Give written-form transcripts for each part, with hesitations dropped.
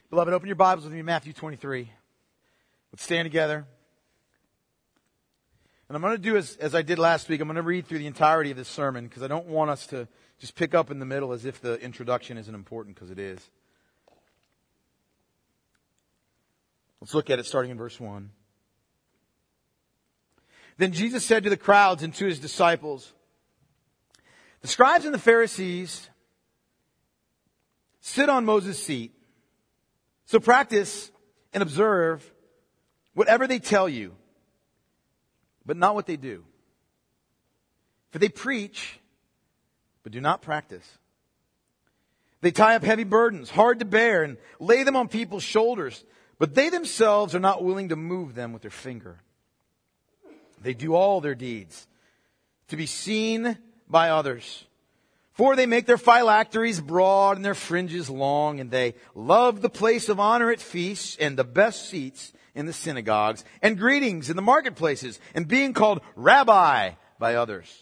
Beloved, open your Bibles with me, Matthew 23. Let's stand together. And I'm going to do as I did last week. I'm going to read through the entirety of this sermon because I don't want us to just pick up in the middle as if the introduction isn't important, because it is. Let's look at it starting in verse 1. Then Jesus said to the crowds and to his disciples, "The scribes and the Pharisees sit on Moses' seat. So practice and observe whatever they tell you, but not what they do. For they preach, but do not practice. They tie up heavy burdens, hard to bear, and lay them on people's shoulders, but they themselves are not willing to move them with their finger. They do all their deeds to be seen by others. For they make their phylacteries broad and their fringes long, and they love the place of honor at feasts and the best seats in the synagogues and greetings in the marketplaces and being called rabbi by others.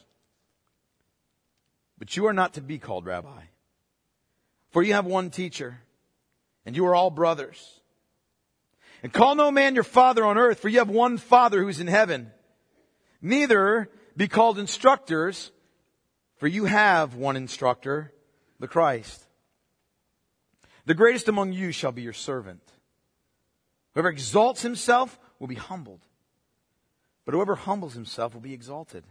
But you are not to be called rabbi, for you have one teacher, and you are all brothers. And call no man your father on earth, for you have one Father who is in heaven. Neither be called instructors, for you have one instructor, the Christ. The greatest among you shall be your servant. Whoever exalts himself will be humbled, but whoever humbles himself will be exalted.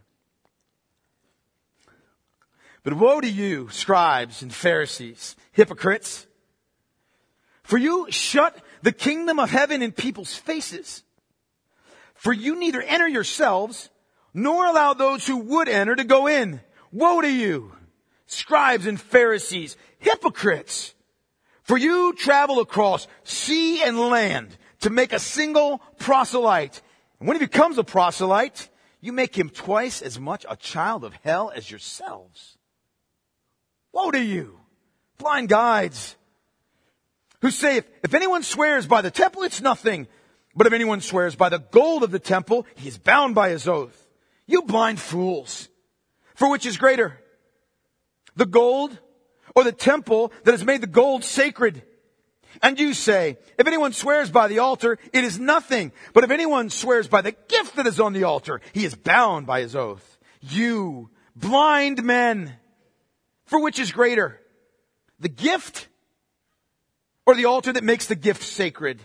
But woe to you, scribes and Pharisees, hypocrites! For you shut the kingdom of heaven in people's faces. For you neither enter yourselves, nor allow those who would enter to go in. Woe to you, scribes and Pharisees, hypocrites! For you travel across sea and land to make a single proselyte. And when he becomes a proselyte, you make him twice as much a child of hell as yourselves. Woe to you, blind guides, who say, if anyone swears by the temple, it's nothing. But if anyone swears by the gold of the temple, he is bound by his oath. You blind fools! For which is greater, the gold or the temple that has made the gold sacred? And you say, if anyone swears by the altar, it is nothing. But if anyone swears by the gift that is on the altar, he is bound by his oath. You blind men! For which is greater, the gift or the altar that makes the gift sacred?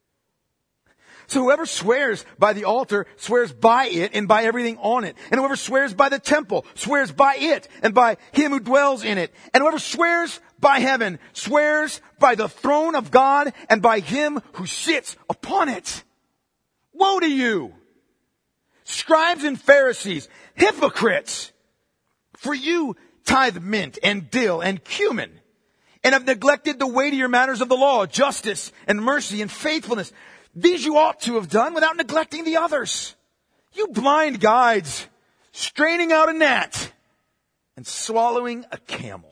So whoever swears by the altar swears by it and by everything on it. And whoever swears by the temple swears by it and by him who dwells in it. And whoever swears by heaven swears by the throne of God and by him who sits upon it. Woe to you, scribes and Pharisees, hypocrites! For you tithe mint and dill and cumin, and have neglected the weightier matters of the law, justice and mercy and faithfulness. These you ought to have done without neglecting the others. You blind guides, straining out a gnat and swallowing a camel.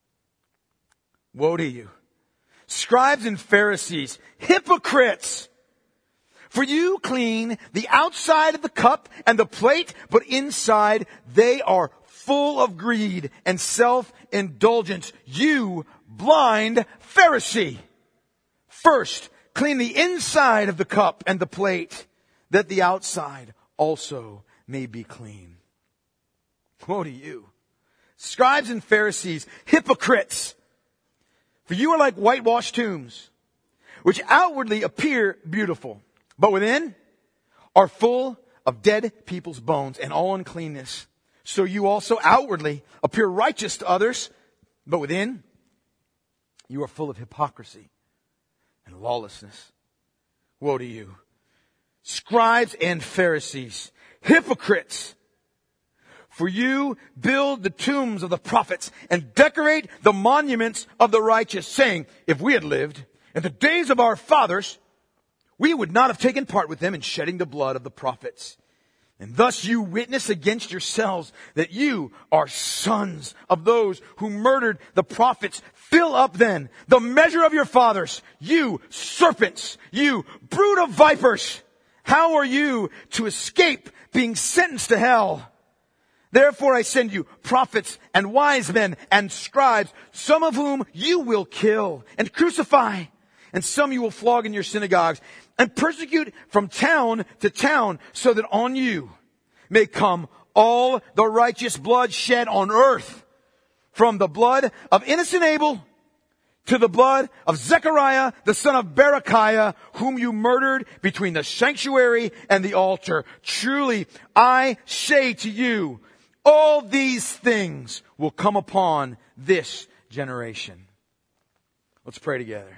Woe to you, scribes and Pharisees, hypocrites! For you clean the outside of the cup and the plate, but inside they are full of greed and self-indulgence. You blind Pharisee! First, clean the inside of the cup and the plate, that the outside also may be clean. Woe to you, scribes and Pharisees, hypocrites! For you are like whitewashed tombs, which outwardly appear beautiful, but within are full of dead people's bones and all uncleanness. So you also outwardly appear righteous to others, but within you are full of hypocrisy and lawlessness. Woe to you, scribes and Pharisees, hypocrites! For you build the tombs of the prophets and decorate the monuments of the righteous, saying, if we had lived in the days of our fathers, we would not have taken part with them in shedding the blood of the prophets. And thus you witness against yourselves that you are sons of those who murdered the prophets. Fill up then the measure of your fathers, you serpents, you brood of vipers. How are you to escape being sentenced to hell? Therefore I send you prophets and wise men and scribes, some of whom you will kill and crucify. and some you will flog in your synagogues, and persecute from town to town, so that on you may come all the righteous blood shed on earth, from the blood of innocent Abel to the blood of Zechariah, the son of Berechiah, whom you murdered between the sanctuary and the altar. Truly, I say to you, all these things will come upon this generation. Let's pray together.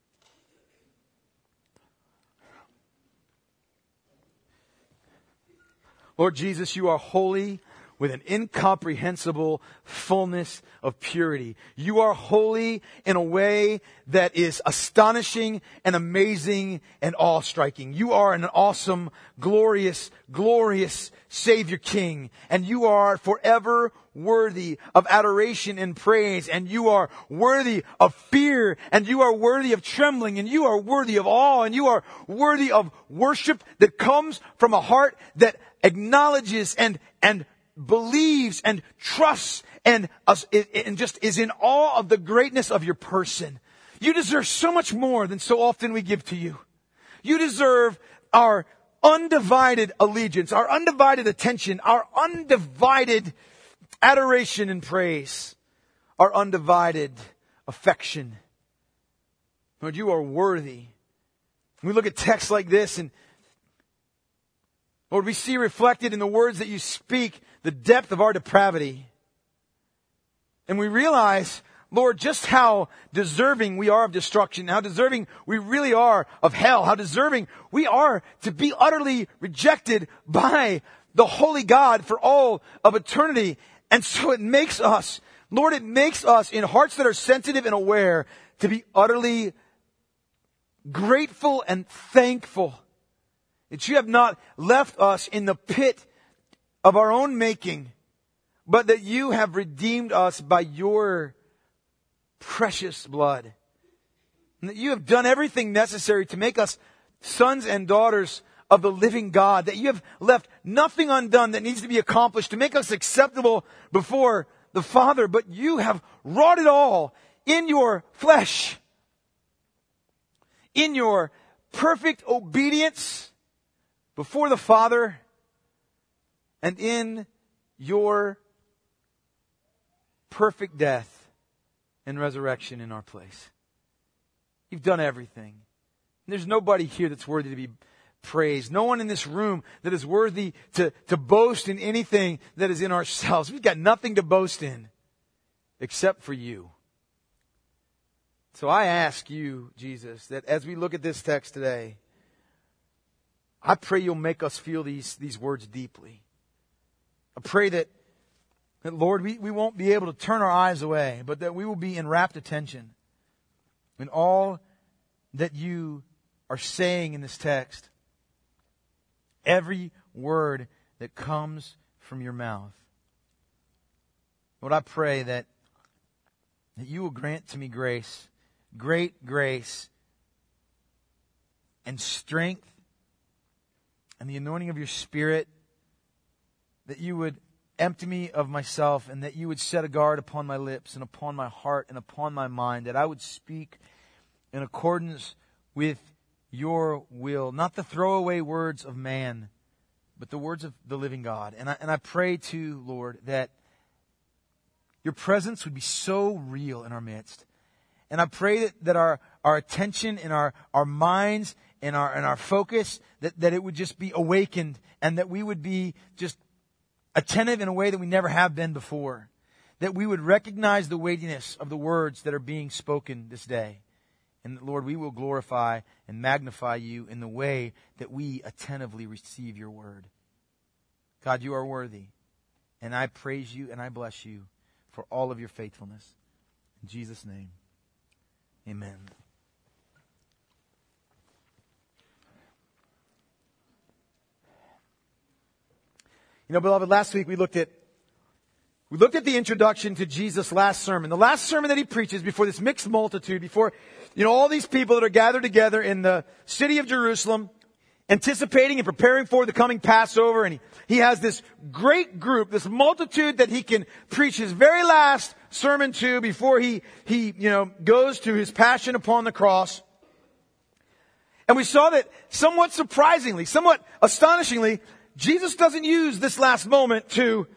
Lord Jesus, you are holy with an incomprehensible fullness of purity. You are holy in a way that is astonishing and amazing and awe-striking. You are an awesome, glorious, glorious Savior King. And you are forever worthy of adoration and praise. And you are worthy of fear. And you are worthy of trembling. And you are worthy of awe. And you are worthy of worship that comes from a heart that acknowledges and believes and trusts and just is in awe of the greatness of your person. You deserve so much more than so often we give to you. You deserve our undivided allegiance, our undivided attention, our undivided adoration and praise, our undivided affection. Lord, you are worthy. We look at texts like this, and Lord, we see reflected in the words that you speak the depth of our depravity. And we realize, Lord, just how deserving we are of destruction, how deserving we really are of hell, how deserving we are to be utterly rejected by the holy God for all of eternity. And so it makes us, Lord, it makes us in hearts that are sensitive and aware to be utterly grateful and thankful that you have not left us in the pit of our own making, but that you have redeemed us by your precious blood. And that you have done everything necessary to make us sons and daughters of the living God. That you have left nothing undone that needs to be accomplished to make us acceptable before the Father. But you have wrought it all in your flesh, in your perfect obedience before the Father, and in your perfect death and resurrection in our place. You've done everything. And there's nobody here that's worthy to be praised. No one in this room that is worthy to boast in anything that is in ourselves. We've got nothing to boast in except for you. So I ask you, Jesus, that as we look at this text today, I pray you'll make us feel these words deeply. I pray that Lord, we won't be able to turn our eyes away, but that we will be in rapt attention in all that you are saying in this text. Every word that comes from your mouth. Lord, I pray that you will grant to me grace, great grace, and strength, and the anointing of your Spirit, that you would empty me of myself, and that you would set a guard upon my lips and upon my heart and upon my mind, that I would speak in accordance with your will, not the throwaway words of man, but the words of the living God. And I pray too, Lord, that your presence would be so real in our midst. And I pray that our attention and our minds and our focus, that it would just be awakened, and that we would be just attentive in a way that we never have been before. That we would recognize the weightiness of the words that are being spoken this day. And that, Lord, we will glorify and magnify you in the way that we attentively receive your word. God, you are worthy. And I praise you and I bless you for all of your faithfulness. In Jesus' name, amen. You know, beloved, last week we looked at the introduction to Jesus' last sermon. The last sermon that he preaches before this mixed multitude, before, all these people that are gathered together in the city of Jerusalem, anticipating and preparing for the coming Passover. And he has this great group, this multitude that he can preach his very last sermon to before he goes to his passion upon the cross. And we saw that somewhat surprisingly, somewhat astonishingly, Jesus doesn't use this last moment to,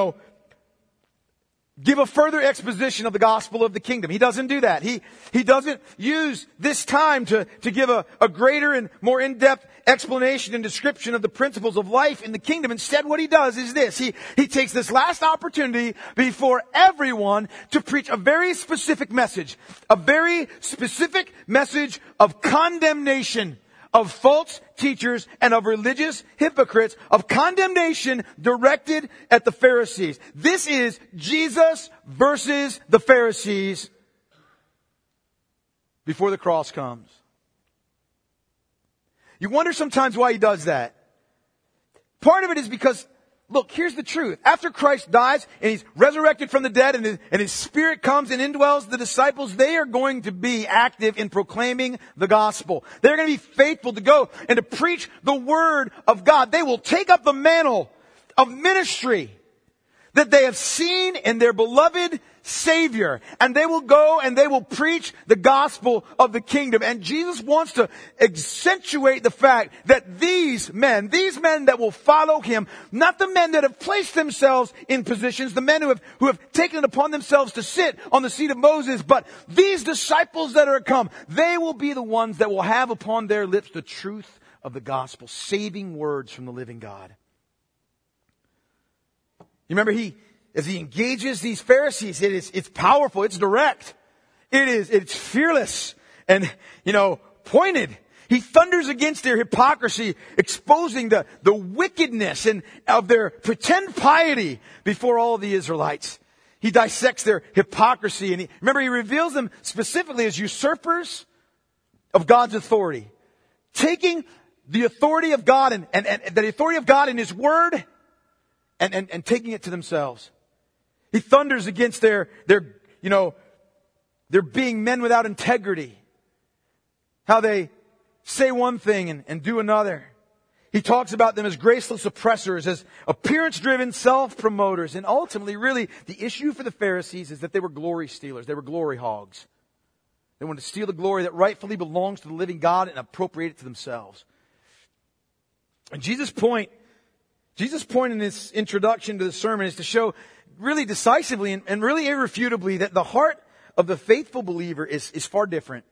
give a further exposition of the gospel of the kingdom. He doesn't do that. He doesn't use this time to give a greater and more in-depth explanation and description of the principles of life in the kingdom. Instead, what he does is this. He takes this last opportunity before everyone to preach a very specific message. A very specific message of condemnation of false teachers and of religious hypocrites, of condemnation directed at the Pharisees. This is Jesus versus the Pharisees before the cross comes. You wonder sometimes why he does that. Part of it is because, look, here's the truth. After Christ dies and he's resurrected from the dead and his Spirit comes and indwells the disciples, they are going to be active in proclaiming the gospel. They're going to be faithful to go and to preach the word of God. They will take up the mantle of ministry that they have seen in their beloved Savior. And they will go and they will preach the gospel of the kingdom. And Jesus wants to accentuate the fact that these men that will follow him, not the men that have placed themselves in positions, the men who have taken it upon themselves to sit on the seat of Moses, but these disciples that are come, they will be the ones that will have upon their lips the truth of the gospel, saving words from the living God. You remember as he engages these Pharisees, it's powerful, it's direct. It's fearless and, pointed. He thunders against their hypocrisy, exposing the wickedness of their pretend piety before all of the Israelites. He dissects their hypocrisy and he reveals them specifically as usurpers of God's authority. Taking the authority of God and the authority of God in his word and taking it to themselves. He thunders against their being men without integrity. How they say one thing and do another. He talks about them as graceless oppressors, as appearance-driven self-promoters. And ultimately, really, the issue for the Pharisees is that they were glory stealers. They were glory hogs. They wanted to steal the glory that rightfully belongs to the living God and appropriate it to themselves. And Jesus' point in this introduction to the sermon is to show really decisively and really irrefutably that the heart of the faithful believer is far different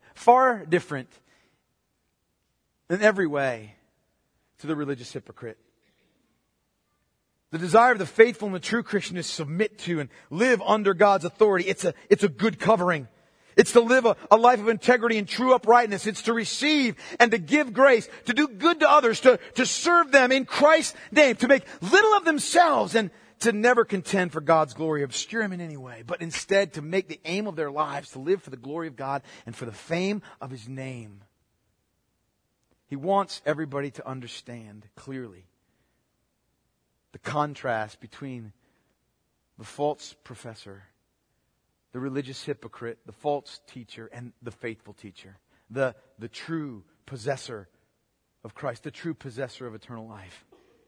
in every way to the religious hypocrite. The desire of the faithful and the true Christian is to submit to and live under God's authority. It's a good covering. It's to live a life of integrity and true uprightness. It's to receive and to give grace, to do good to others, to serve them in Christ's name, to make little of themselves and to never contend for God's glory, obscure him in any way, but instead to make the aim of their lives to live for the glory of God and for the fame of his name. He wants everybody to understand clearly the contrast between the false professor, the religious hypocrite, the false teacher, and the faithful teacher, the true possessor of Christ, the true possessor of eternal life.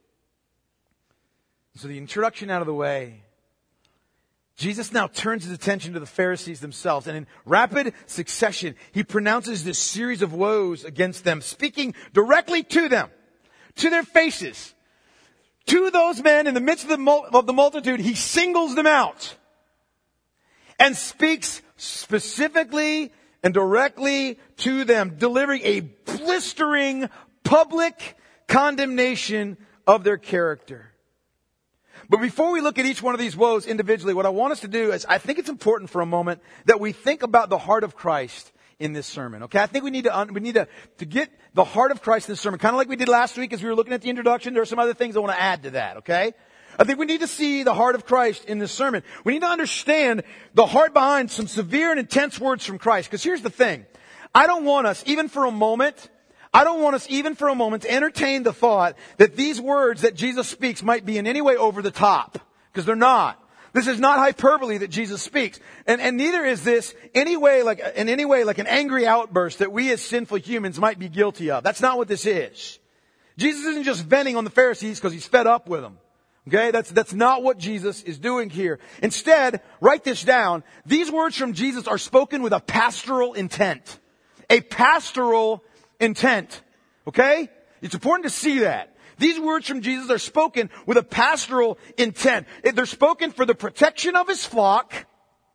So the introduction out of the way, Jesus now turns his attention to the Pharisees themselves, and in rapid succession, he pronounces this series of woes against them, speaking directly to them, to their faces. To those men in the midst of the multitude, he singles them out and speaks specifically and directly to them, delivering a blistering public condemnation of their character. But before we look at each one of these woes individually, what I want us to do is, I think it's important for a moment that we think about the heart of Christ in this sermon. Okay, I think we need to get the heart of Christ in this sermon, kind of like we did last week as we were looking at the introduction. There are some other things I want to add to that. Okay, I think we need to see the heart of Christ in this sermon. We need to understand the heart behind some severe and intense words from Christ. Because here's the thing: I don't want us even for a moment to entertain the thought that these words that Jesus speaks might be in any way over the top. Because they're not. This is not hyperbole that Jesus speaks. And neither is this in any way like an angry outburst that we as sinful humans might be guilty of. That's not what this is. Jesus isn't just venting on the Pharisees because he's fed up with them. Okay? That's not what Jesus is doing here. Instead, write this down. These words from Jesus are spoken with a pastoral intent. A pastoral intent. Okay? It's important to see that. These words from Jesus are spoken with a pastoral intent. They're spoken for the protection of his flock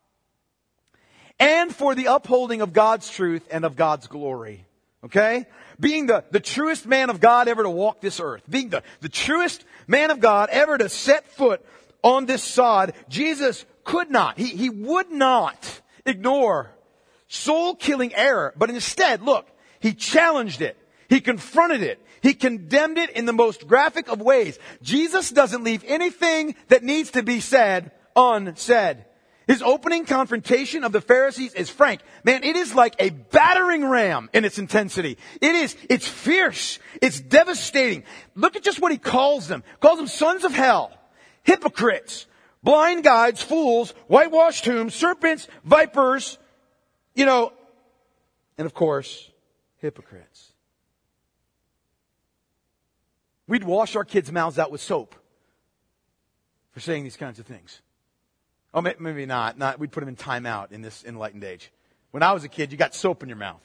and for the upholding of God's truth and of God's glory. Okay? Being the truest man of God ever to walk this earth. Being the truest man of God ever to set foot on this sod, Jesus could not, he would not ignore soul-killing error. But instead, look, he challenged it. He confronted it. He condemned it in the most graphic of ways. Jesus doesn't leave anything that needs to be said unsaid. His opening confrontation of the Pharisees is frank. Man, it is like a battering ram in its intensity. It's fierce. It's devastating. Look at just what he calls them. He calls them sons of hell, hypocrites, blind guides, fools, whitewashed tombs, serpents, vipers, and of course, hypocrites. We'd wash our kids' mouths out with soap for saying these kinds of things. Oh, maybe not. We'd put them in timeout in this enlightened age. When I was a kid, you got soap in your mouth.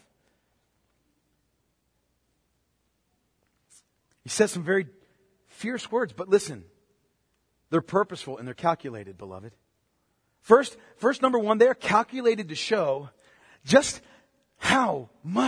He says some very fierce words, but listen, they're purposeful and they're calculated, beloved. First, number one, they're calculated to show just how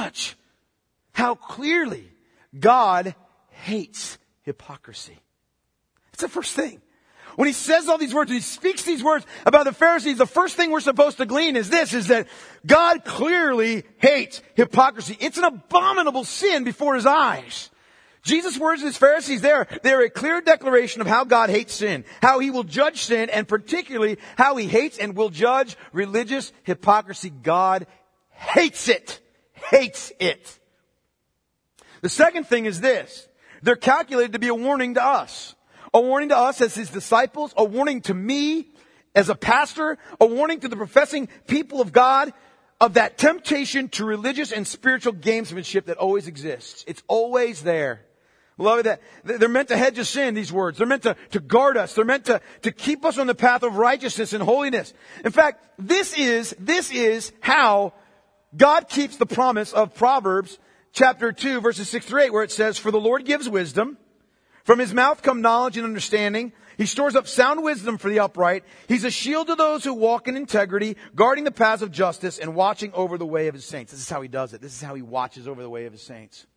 clearly God hates hypocrisy. It's the first thing. When he says all these words, when he speaks these words about the Pharisees, the first thing we're supposed to glean is that God clearly hates hypocrisy. It's an abominable sin before his eyes. Jesus' words to his Pharisees, they're a clear declaration of how God hates sin, how he will judge sin, and particularly how he hates and will judge religious hypocrisy. God hates it. Hates it. The second thing is this. They're calculated to be a warning to us. A warning to us as his disciples, a warning to me as a pastor, a warning to the professing people of God of that temptation to religious and spiritual gamesmanship that always exists. It's always there. Beloved, that they're meant to hedge us in, these words. They're meant to guard us. They're meant to keep us on the path of righteousness and holiness. In fact, this is how God keeps the promise of Proverbs chapter 2, verses 6 through 8, where it says, "For the Lord gives wisdom. From his mouth come knowledge and understanding. He stores up sound wisdom for the upright. He's a shield to those who walk in integrity, guarding the paths of justice and watching over the way of his saints." This is how he does it. This is how he watches over the way of his saints.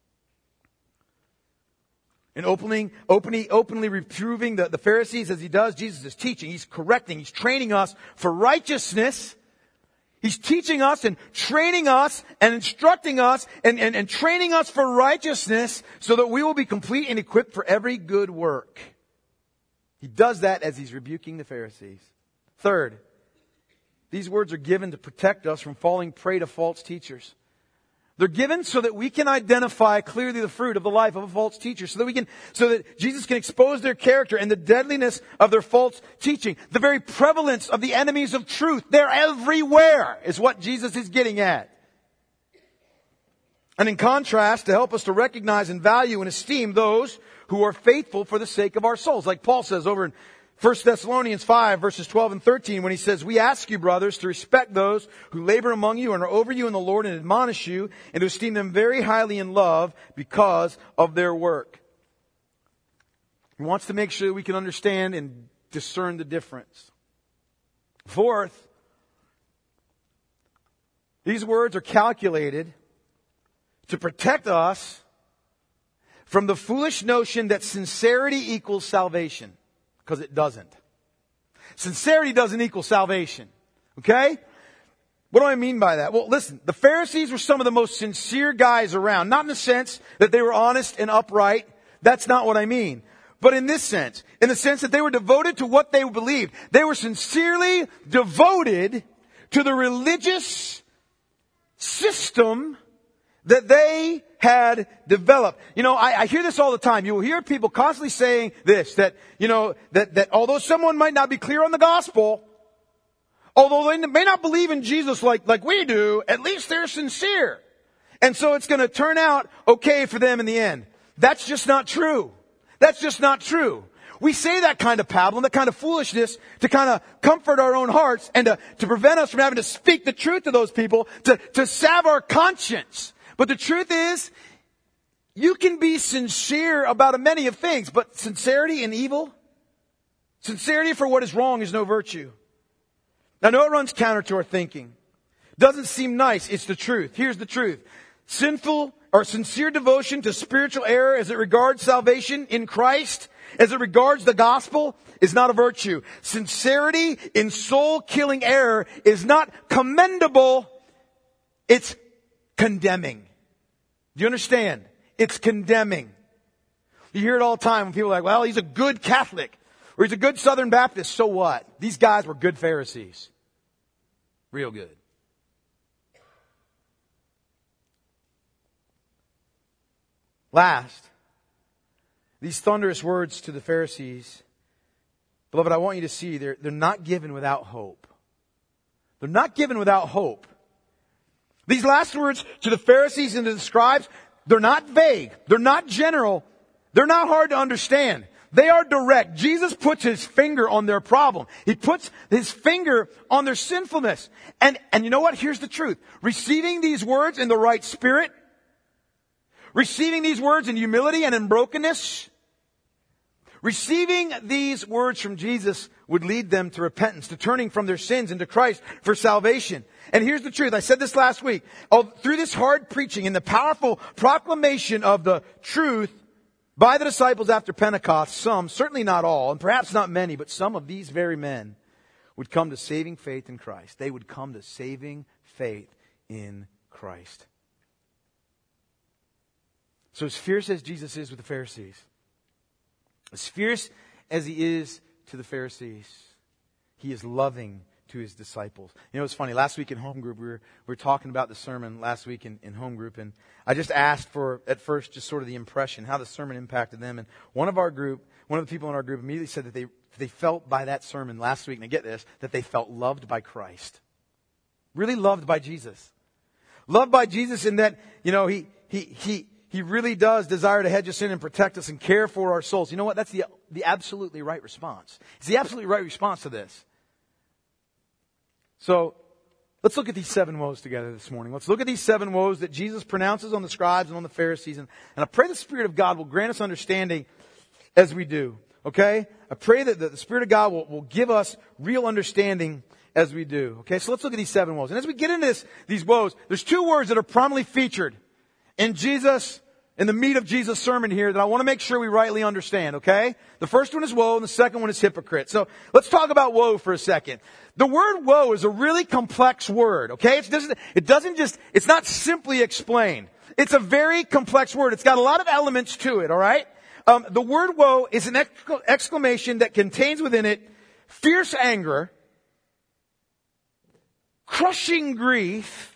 And openly reproving the Pharisees as he does, Jesus is teaching. He's correcting. He's training us for righteousness. He's teaching us and training us and instructing us and training us for righteousness so that we will be complete and equipped for every good work. He does that as he's rebuking the Pharisees. Third, these words are given to protect us from falling prey to false teachers. They're given so that we can identify clearly the fruit of the life of a false teacher, so that Jesus can expose their character and the deadliness of their false teaching. The very prevalence of the enemies of truth. They're everywhere, is what Jesus is getting at. And in contrast, to help us to recognize and value and esteem those who are faithful for the sake of our souls. Like Paul says over in 1 Thessalonians 5, verses 12 and 13, when he says, "We ask you, brothers, to respect those who labor among you and are over you in the Lord and admonish you, and to esteem them very highly in love because of their work." He wants to make sure we can understand and discern the difference. Fourth, these words are calculated to protect us from the foolish notion that sincerity equals salvation. Because it doesn't. Sincerity doesn't equal salvation. Okay? What do I mean by that? Well, listen, the Pharisees were some of the most sincere guys around. Not in the sense that they were honest and upright. That's not what I mean. But in this sense, in the sense that they were devoted to what they believed. They were sincerely devoted to the religious system that they had developed. I hear this all the time. You will hear people constantly saying this, that although someone might not be clear on the gospel, although they may not believe in Jesus like we do, at least they're sincere. And so it's going to turn out okay for them in the end. That's just not true. That's just not true. We say that kind of pablum, that kind of foolishness to kind of comfort our own hearts and to prevent us from having to speak the truth to those people, to salve our conscience. But the truth is, you can be sincere about many of things, but sincerity in evil, sincerity for what is wrong is no virtue. I know it runs counter to our thinking. Doesn't seem nice. It's the truth. Here's the truth. Sinful or sincere devotion to spiritual error as it regards salvation in Christ, as it regards the gospel, is not a virtue. Sincerity in soul-killing error is not commendable. It's condemning. Do you understand? It's condemning. You hear it all the time when people are like, well, he's a good Catholic or he's a good Southern Baptist. So what? These guys were good Pharisees. Real good. Last, these thunderous words to the Pharisees, beloved, I want you to see they're not given without hope. They're not given without hope. These last words to the Pharisees and to the scribes, they're not vague. They're not general. They're not hard to understand. They are direct. Jesus puts his finger on their problem. He puts his finger on their sinfulness. And you know what? Here's the truth. Receiving these words in the right spirit, receiving these words in humility and in brokenness, receiving these words from Jesus would lead them to repentance, to turning from their sins into Christ for salvation. And here's the truth. I said this last week. Through this hard preaching and the powerful proclamation of the truth by the disciples after Pentecost, some, certainly not all, and perhaps not many, but some of these very men would come to saving faith in Christ. They would come to saving faith in Christ. So as fierce as Jesus is with the Pharisees, as fierce as he is to the Pharisees, he is loving to his disciples. You know, it's funny. Last week in home group, we were talking about the sermon last week in home group, and I just asked for, at first, just sort of the impression, how the sermon impacted them. And one of the people in our group immediately said that they felt by that sermon last week, and get this, that they felt loved by Christ. Really loved by Jesus. Loved by Jesus in that, you know, he really does desire to hedge us in and protect us and care for our souls. You know what? That's the absolutely right response. It's the absolutely right response to this. So, let's look at these 7 woes together this morning. Let's look at these 7 woes that Jesus pronounces on the scribes and on the Pharisees. And I pray the Spirit of God will grant us understanding as we do. Okay? I pray that the Spirit of God will give us real understanding as we do. Okay? So let's look at these 7 woes. And as we get into these woes, there's 2 words that are prominently featured in the meat of Jesus' sermon here that I want to make sure we rightly understand, okay? The first one is woe and the second one is hypocrite. So let's talk about woe for a second. The word woe is a really complex word, okay? It's not simply explained. It's a very complex word. It's got a lot of elements to it, alright? The word woe is an exclamation that contains within it fierce anger, crushing grief,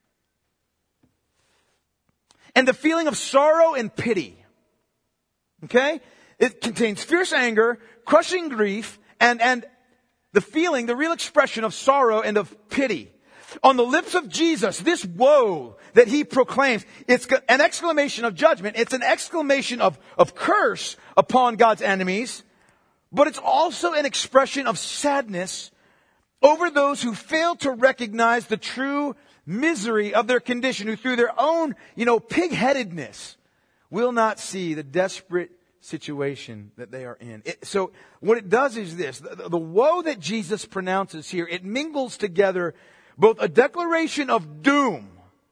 and the feeling of sorrow and pity. Okay? It contains fierce anger, crushing grief, and the real expression of sorrow and of pity. On the lips of Jesus, this woe that he proclaims, it's an exclamation of judgment. It's an exclamation of curse upon God's enemies. But it's also an expression of sadness over those who fail to recognize the true misery of their condition, who through their own, pig-headedness will not see the desperate situation that they are in. So what it does is this, the woe that Jesus pronounces here, it mingles together both a declaration of doom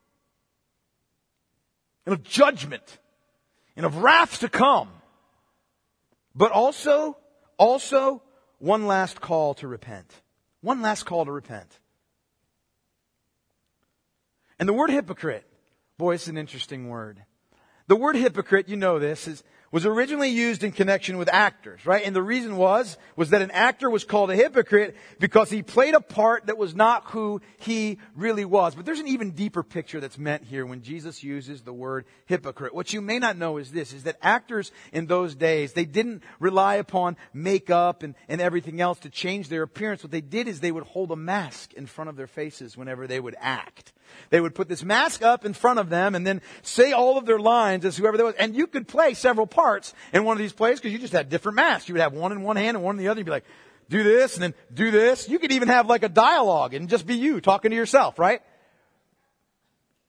and of judgment and of wrath to come, but also one last call to repent. One last call to repent. And the word hypocrite, boy, it's an interesting word. The word hypocrite, you know this, was originally used in connection with actors, right? And the reason was that an actor was called a hypocrite because he played a part that was not who he really was. But there's an even deeper picture that's meant here when Jesus uses the word hypocrite. What you may not know is this, is that actors in those days, they didn't rely upon makeup and everything else to change their appearance. What they did is they would hold a mask in front of their faces whenever they would act. They would put this mask up in front of them and then say all of their lines as whoever they was. And you could play several parts in one of these plays because you just had different masks. You would have one in one hand and one in the other. You'd be like, do this and then do this. You could even have like a dialogue and just be you talking to yourself, right?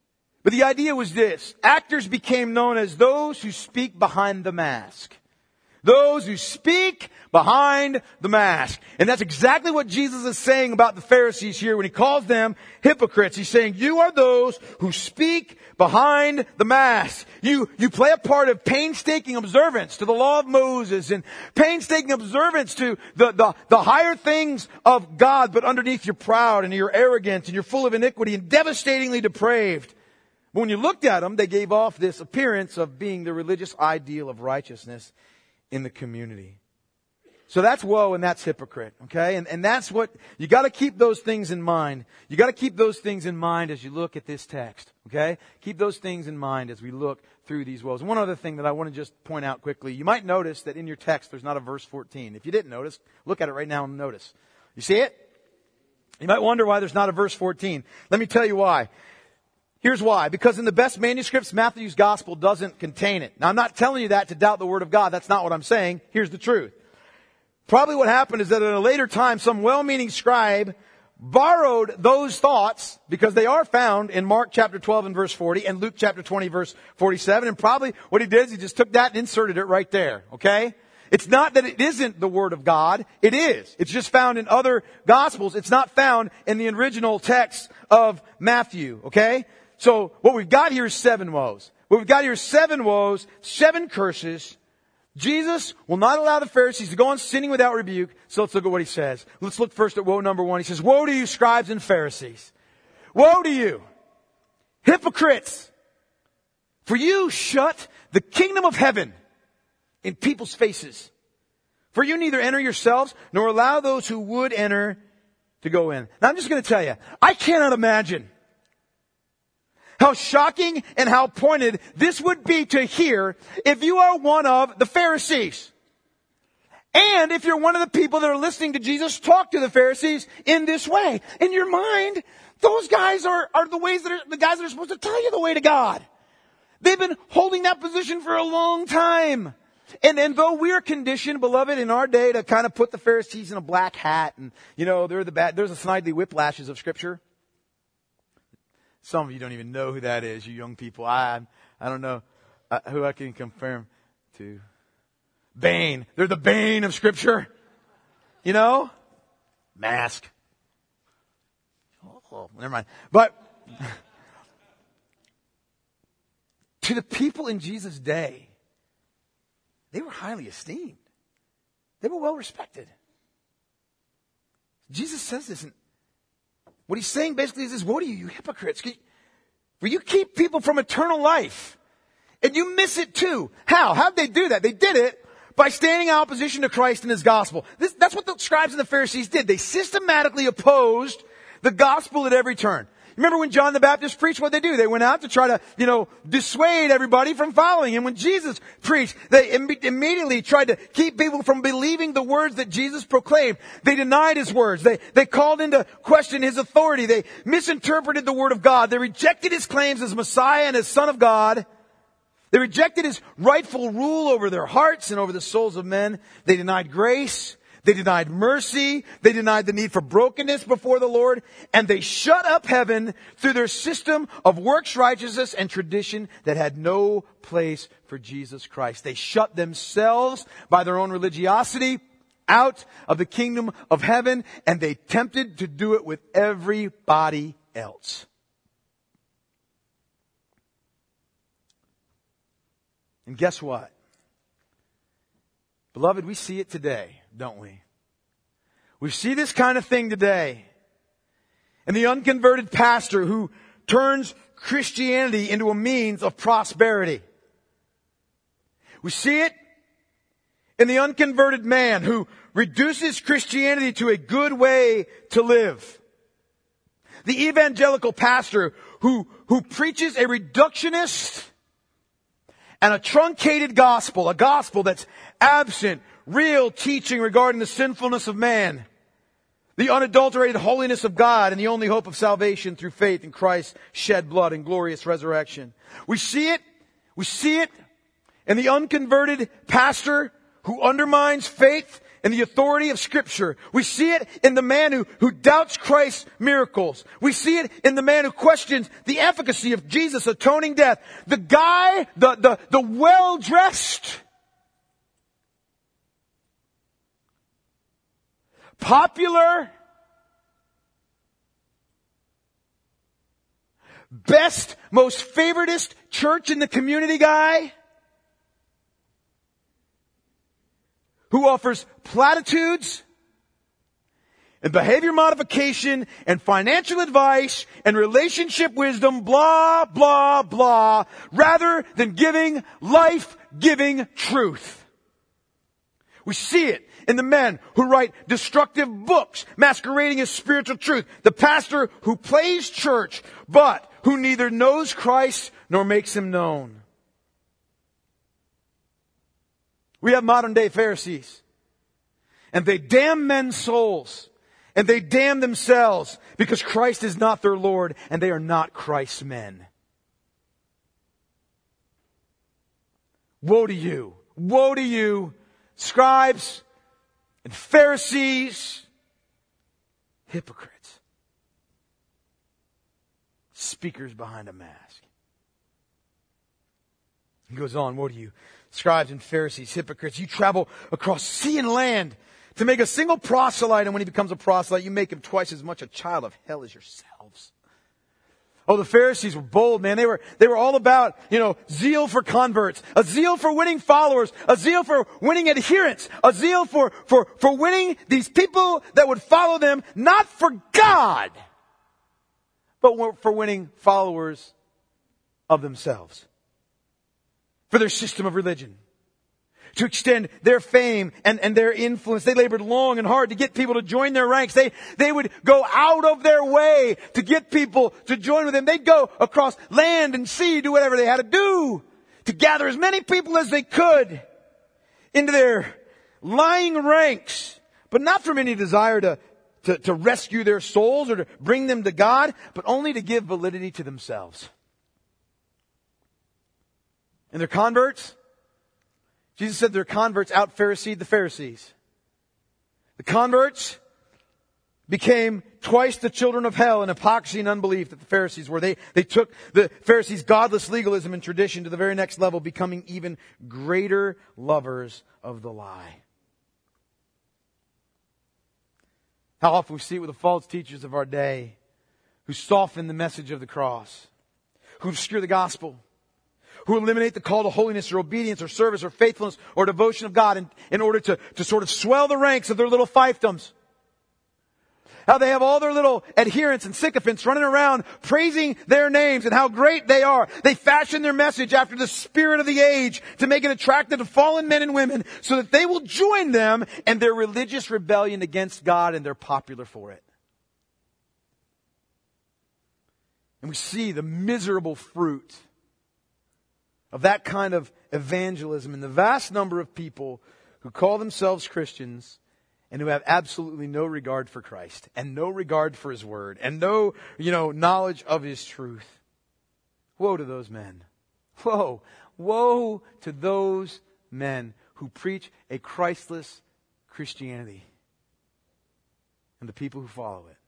But the idea was this. Actors became known as those who speak behind the mask. Those who speak behind the mask. And that's exactly what Jesus is saying about the Pharisees here when he calls them hypocrites. He's saying, you are those who speak behind the mask. You play a part of painstaking observance to the law of Moses and painstaking observance to the higher things of God, but underneath you're proud and you're arrogant and you're full of iniquity and devastatingly depraved. But when you looked at them, they gave off this appearance of being the religious ideal of righteousness in the community. So that's woe and that's hypocrite, okay? And that's what, you gotta keep those things in mind. You gotta keep those things in mind as you look at this text, okay? Keep those things in mind as we look through these woes. One other thing that I want to just point out quickly. You might notice that in your text there's not a verse 14. If you didn't notice, look at it right now and notice. You see it? You might wonder why there's not a verse 14. Let me tell you why. Here's why. Because in the best manuscripts, Matthew's gospel doesn't contain it. Now, I'm not telling you that to doubt the word of God. That's not what I'm saying. Here's the truth. Probably what happened is that at a later time, some well-meaning scribe borrowed those thoughts, because they are found in Mark chapter 12 and verse 40 and Luke chapter 20 verse 47. And probably what he did is he just took that and inserted it right there. Okay? It's not that it isn't the word of God. It is. It's just found in other gospels. It's not found in the original text of Matthew. Okay? So what we've got here is 7 woes. What we've got here is 7 woes, 7 curses. Jesus will not allow the Pharisees to go on sinning without rebuke. So let's look at what he says. Let's look first at woe number 1. He says, woe to you, scribes and Pharisees. Woe to you, hypocrites. For you shut the kingdom of heaven in people's faces. For you neither enter yourselves nor allow those who would enter to go in. Now I'm just going to tell you, I cannot imagine how shocking and how pointed this would be to hear if you are one of the Pharisees. And if you're one of the people that are listening to Jesus talk to the Pharisees in this way. In your mind, those guys are the guys that are supposed to tell you the way to God. They've been holding that position for a long time. And though we're conditioned, beloved, in our day to kind of put the Pharisees in a black hat and, there's the snidely whiplashes of Scripture. Some of you don't even know who that is, you young people. I don't know who I can compare to. Bane. They're the bane of Scripture. Mask. Oh, never mind. But to the people in Jesus' day, they were highly esteemed. They were well respected. Jesus says this, and what he's saying basically is this: woe to you, you hypocrites. For you keep people from eternal life. And you miss it too. How? How'd they do that? They did it by standing in opposition to Christ and His gospel. That's what the scribes and the Pharisees did. They systematically opposed the gospel at every turn. Remember when John the Baptist preached, what they do? They went out to try to, dissuade everybody from following him. When Jesus preached, they immediately tried to keep people from believing the words that Jesus proclaimed. They denied His words. They called into question His authority. They misinterpreted the Word of God. They rejected His claims as Messiah and as Son of God. They rejected His rightful rule over their hearts and over the souls of men. They denied grace. They denied mercy. They denied the need for brokenness before the Lord. And they shut up heaven through their system of works righteousness and tradition that had no place for Jesus Christ. They shut themselves by their own religiosity out of the kingdom of heaven, and they attempted to do it with everybody else. And guess what? Beloved, we see it today, don't we? We see this kind of thing today. And the unconverted pastor who turns Christianity into a means of prosperity. We see it in the unconverted man who reduces Christianity to a good way to live. The evangelical pastor who preaches a reductionist and a truncated gospel, a gospel that's absent real teaching regarding the sinfulness of man, the unadulterated holiness of God, and the only hope of salvation through faith in Christ's shed blood and glorious resurrection. We see it in the unconverted pastor who undermines faith and the authority of Scripture. We see it in the man who doubts Christ's miracles. We see it in the man who questions the efficacy of Jesus' atoning death. The guy, the well-dressed, popular, best, most favoritist church in the community guy, who offers platitudes and behavior modification and financial advice and relationship wisdom, blah, blah, blah, rather than giving life-giving truth. We see it in the men who write destructive books masquerading as spiritual truth. The pastor who plays church, but who neither knows Christ nor makes him known. We have modern day Pharisees. And they damn men's souls. And they damn themselves because Christ is not their Lord and they are not Christ's men. Woe to you. Woe to you, scribes and Pharisees, hypocrites, speakers behind a mask. He goes on, woe to you, scribes and Pharisees, hypocrites. You travel across sea and land to make a single proselyte, and when he becomes a proselyte, you make him twice as much a child of hell as yourselves. Oh, the Pharisees were bold, man. They were all about, zeal for converts, a zeal for winning followers, a zeal for winning adherents, a zeal for winning these people that would follow them, not for God, but for winning followers of themselves, for their system of religion, to extend their fame and their influence. They labored long and hard to get people to join their ranks. They would go out of their way to get people to join with them. They'd go across land and sea, do whatever they had to do to gather as many people as they could into their lying ranks, but not from any desire to rescue their souls or to bring them to God, but only to give validity to themselves. And their converts, Jesus said their converts out-Pharisee the Pharisees. The converts became twice the children of hell in hypocrisy and unbelief that the Pharisees were. They took the Pharisees' godless legalism and tradition to the very next level, becoming even greater lovers of the lie. How often we see it with the false teachers of our day who soften the message of the cross, who obscure the gospel, who eliminate the call to holiness or obedience or service or faithfulness or devotion of God in order to sort of swell the ranks of their little fiefdoms. How they have all their little adherents and sycophants running around praising their names and how great they are. They fashion their message after the spirit of the age to make it attractive to fallen men and women so that they will join them in their religious rebellion against God, and they're popular for it. And we see the miserable fruit of that kind of evangelism in the vast number of people who call themselves Christians and who have absolutely no regard for Christ and no regard for His Word and no, knowledge of His truth. Woe to those men. Woe to those men who preach a Christless Christianity and the people who follow it.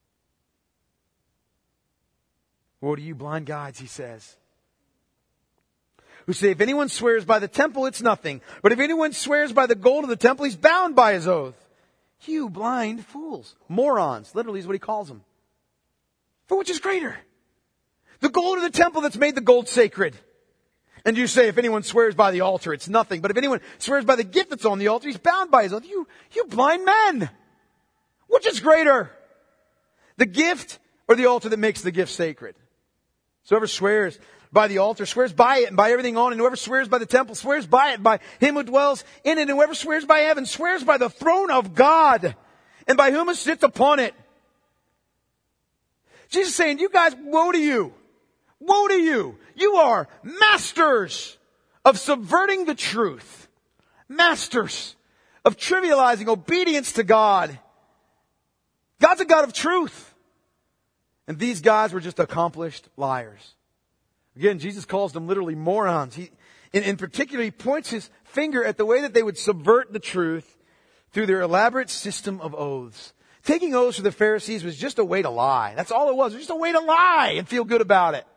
Woe to you, blind guides, He says, who say, if anyone swears by the temple, it's nothing. But if anyone swears by the gold of the temple, he's bound by his oath. You blind fools. Morons, literally is what he calls them. For which is greater? The gold of the temple that's made the gold sacred. And you say, if anyone swears by the altar, it's nothing. But if anyone swears by the gift that's on the altar, he's bound by his oath. You blind men. Which is greater? The gift or the altar that makes the gift sacred? So whoever swears by the altar swears by it and by everything on it. And whoever swears by the temple swears by it, by Him who dwells in it. And whoever swears by heaven swears by the throne of God and by whom it sits upon it. Jesus is saying, you guys, woe to you. Woe to you. You are masters of subverting the truth. Masters of trivializing obedience to God. God's a God of truth. And these guys were just accomplished liars. Again, Jesus calls them literally morons. In particular, He points His finger at the way that they would subvert the truth through their elaborate system of oaths. Taking oaths for the Pharisees was just a way to lie. That's all it was. It was just a way to lie and feel good about it.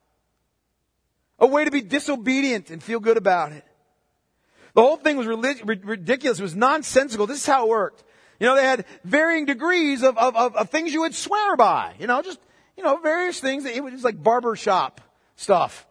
A way to be disobedient and feel good about it. The whole thing was ridiculous. It was nonsensical. This is how it worked. They had varying degrees of things you would swear by. Various things. It was just like barber shop stuff.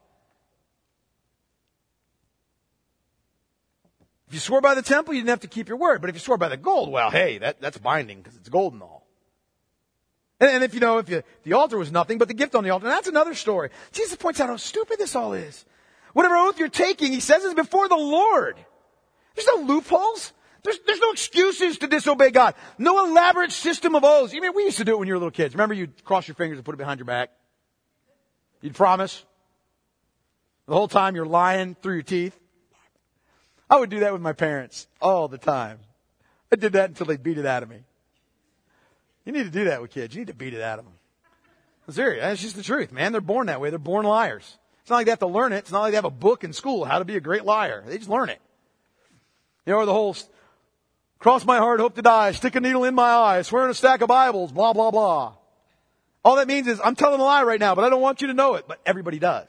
If you swore by the temple, you didn't have to keep your word. But if you swore by the gold, well, hey, that's binding because it's gold and all. And if the altar was nothing but the gift on the altar, and that's another story. Jesus points out how stupid this all is. Whatever oath you're taking, he says, is before the Lord. There's no loopholes. There's no excuses to disobey God. No elaborate system of oaths. We used to do it when you were little kids. Remember, you'd cross your fingers and put it behind your back. You'd promise. The whole time you're lying through your teeth. I would do that with my parents all the time. I did that until they beat it out of me. You need to do that with kids. You need to beat it out of them. I'm serious. That's just the truth, man. They're born that way. They're born liars. It's not like they have to learn it. It's not like they have a book in school, how to be a great liar. They just learn it. Or the whole cross my heart, hope to die, stick a needle in my eye, swear in a stack of Bibles, blah, blah, blah. All that means is I'm telling a lie right now, but I don't want you to know it. But everybody does.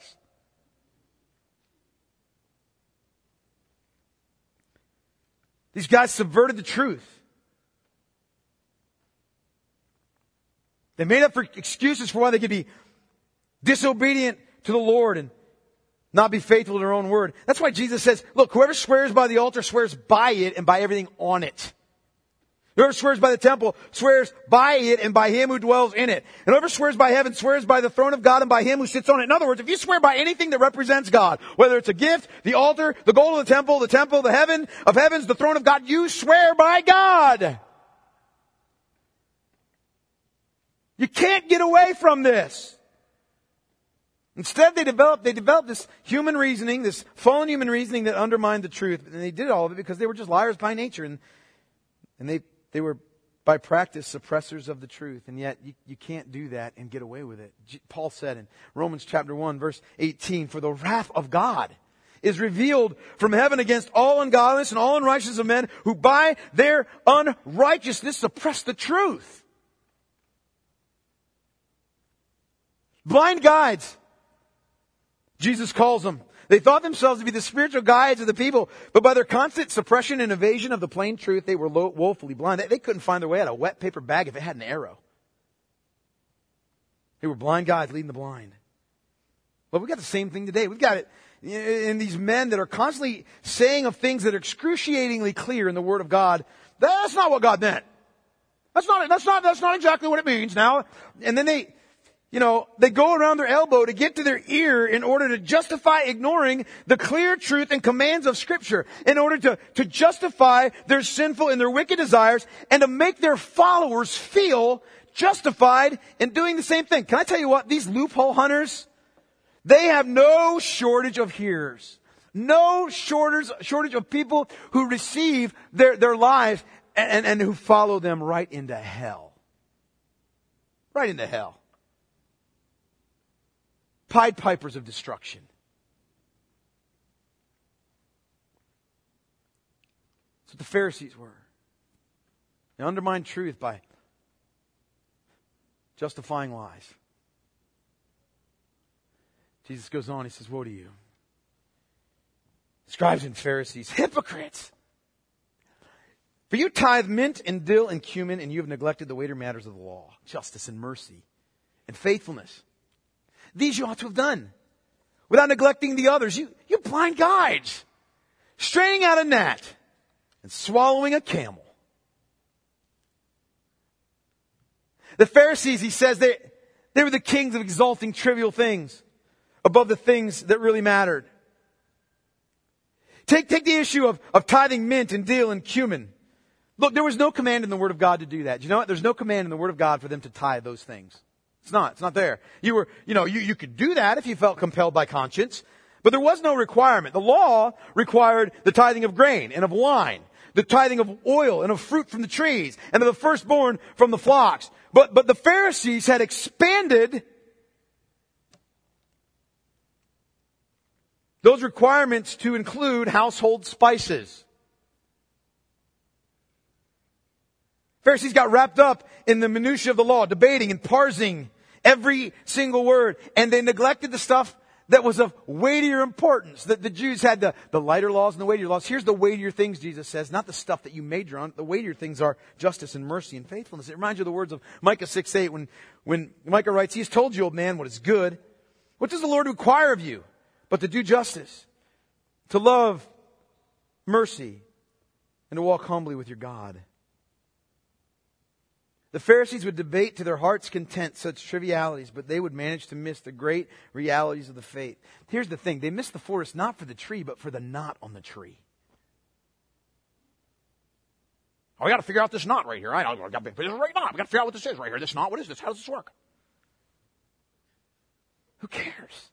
These guys subverted the truth. They made up for excuses for why they could be disobedient to the Lord and not be faithful to their own word. That's why Jesus says, look, whoever swears by the altar swears by it and by everything on it. Whoever swears by the temple swears by it and by him who dwells in it. And whoever swears by heaven swears by the throne of God and by him who sits on it. In other words, if you swear by anything that represents God, whether it's a gift, the altar, the gold of the temple, the heaven of heavens, the throne of God, you swear by God. You can't get away from this. Instead, they developed this human reasoning, this fallen human reasoning that undermined the truth. And they did all of it because they were just liars by nature. And they were, by practice, suppressors of the truth. And yet, you can't do that and get away with it. Paul said in Romans chapter 1, verse 18, "For the wrath of God is revealed from heaven against all ungodliness and all unrighteousness of men who by their unrighteousness suppress the truth." Blind guides, Jesus calls them. They thought themselves to be the spiritual guides of the people, but by their constant suppression and evasion of the plain truth, they were woefully blind. They couldn't find their way out of a wet paper bag if it had an arrow. They were blind guides leading the blind. Well, we've got the same thing today. We've got it in these men that are constantly saying of things that are excruciatingly clear in the Word of God. That's not what God meant. That's not exactly what it means now. And then they go around their elbow to get to their ear in order to justify ignoring the clear truth and commands of Scripture, in order to justify their sinful and their wicked desires, and to make their followers feel justified in doing the same thing. Can I tell you what? These loophole hunters, they have no shortage of hearers. No shortage of people who receive their lives and who follow them right into hell. Right into hell. Pied pipers of destruction. That's what the Pharisees were. They undermined truth by justifying lies. Jesus goes on, he says, "Woe to you, scribes and Pharisees, hypocrites! For you tithe mint and dill and cumin, and you have neglected the weightier matters of the law, justice and mercy and faithfulness. These you ought to have done, without neglecting the others. You blind guides, straining out a gnat and swallowing a camel." The Pharisees, he says, they were the kings of exalting trivial things above the things that really mattered. Take the issue of tithing mint and dill and cumin. Look, there was no command in the Word of God to do that. Do you know what? There's no command in the Word of God for them to tithe those things. It's not there. You could do that if you felt compelled by conscience, but there was no requirement. The law required the tithing of grain and of wine, the tithing of oil and of fruit from the trees, and of the firstborn from the flocks. But the Pharisees had expanded those requirements to include household spices. Pharisees got wrapped up in the minutiae of the law, debating and parsing every single word. And they neglected the stuff that was of weightier importance. The Jews had the lighter laws and the weightier laws. Here's the weightier things, Jesus says, not the stuff that you major on. The weightier things are justice and mercy and faithfulness. It reminds you of the words of Micah 6:8 when Micah writes, He has told you, old man, what is good. What does the Lord require of you but to do justice, to love mercy, and to walk humbly with your God? The Pharisees would debate to their heart's content such trivialities, but they would manage to miss the great realities of the faith. Here's the thing. They missed the forest not for the tree, but for the knot on the tree. Oh, we got to figure out this knot right here. Right? This is right knot. We got to figure out what this is right here. This knot, what is this? How does this work? Who cares?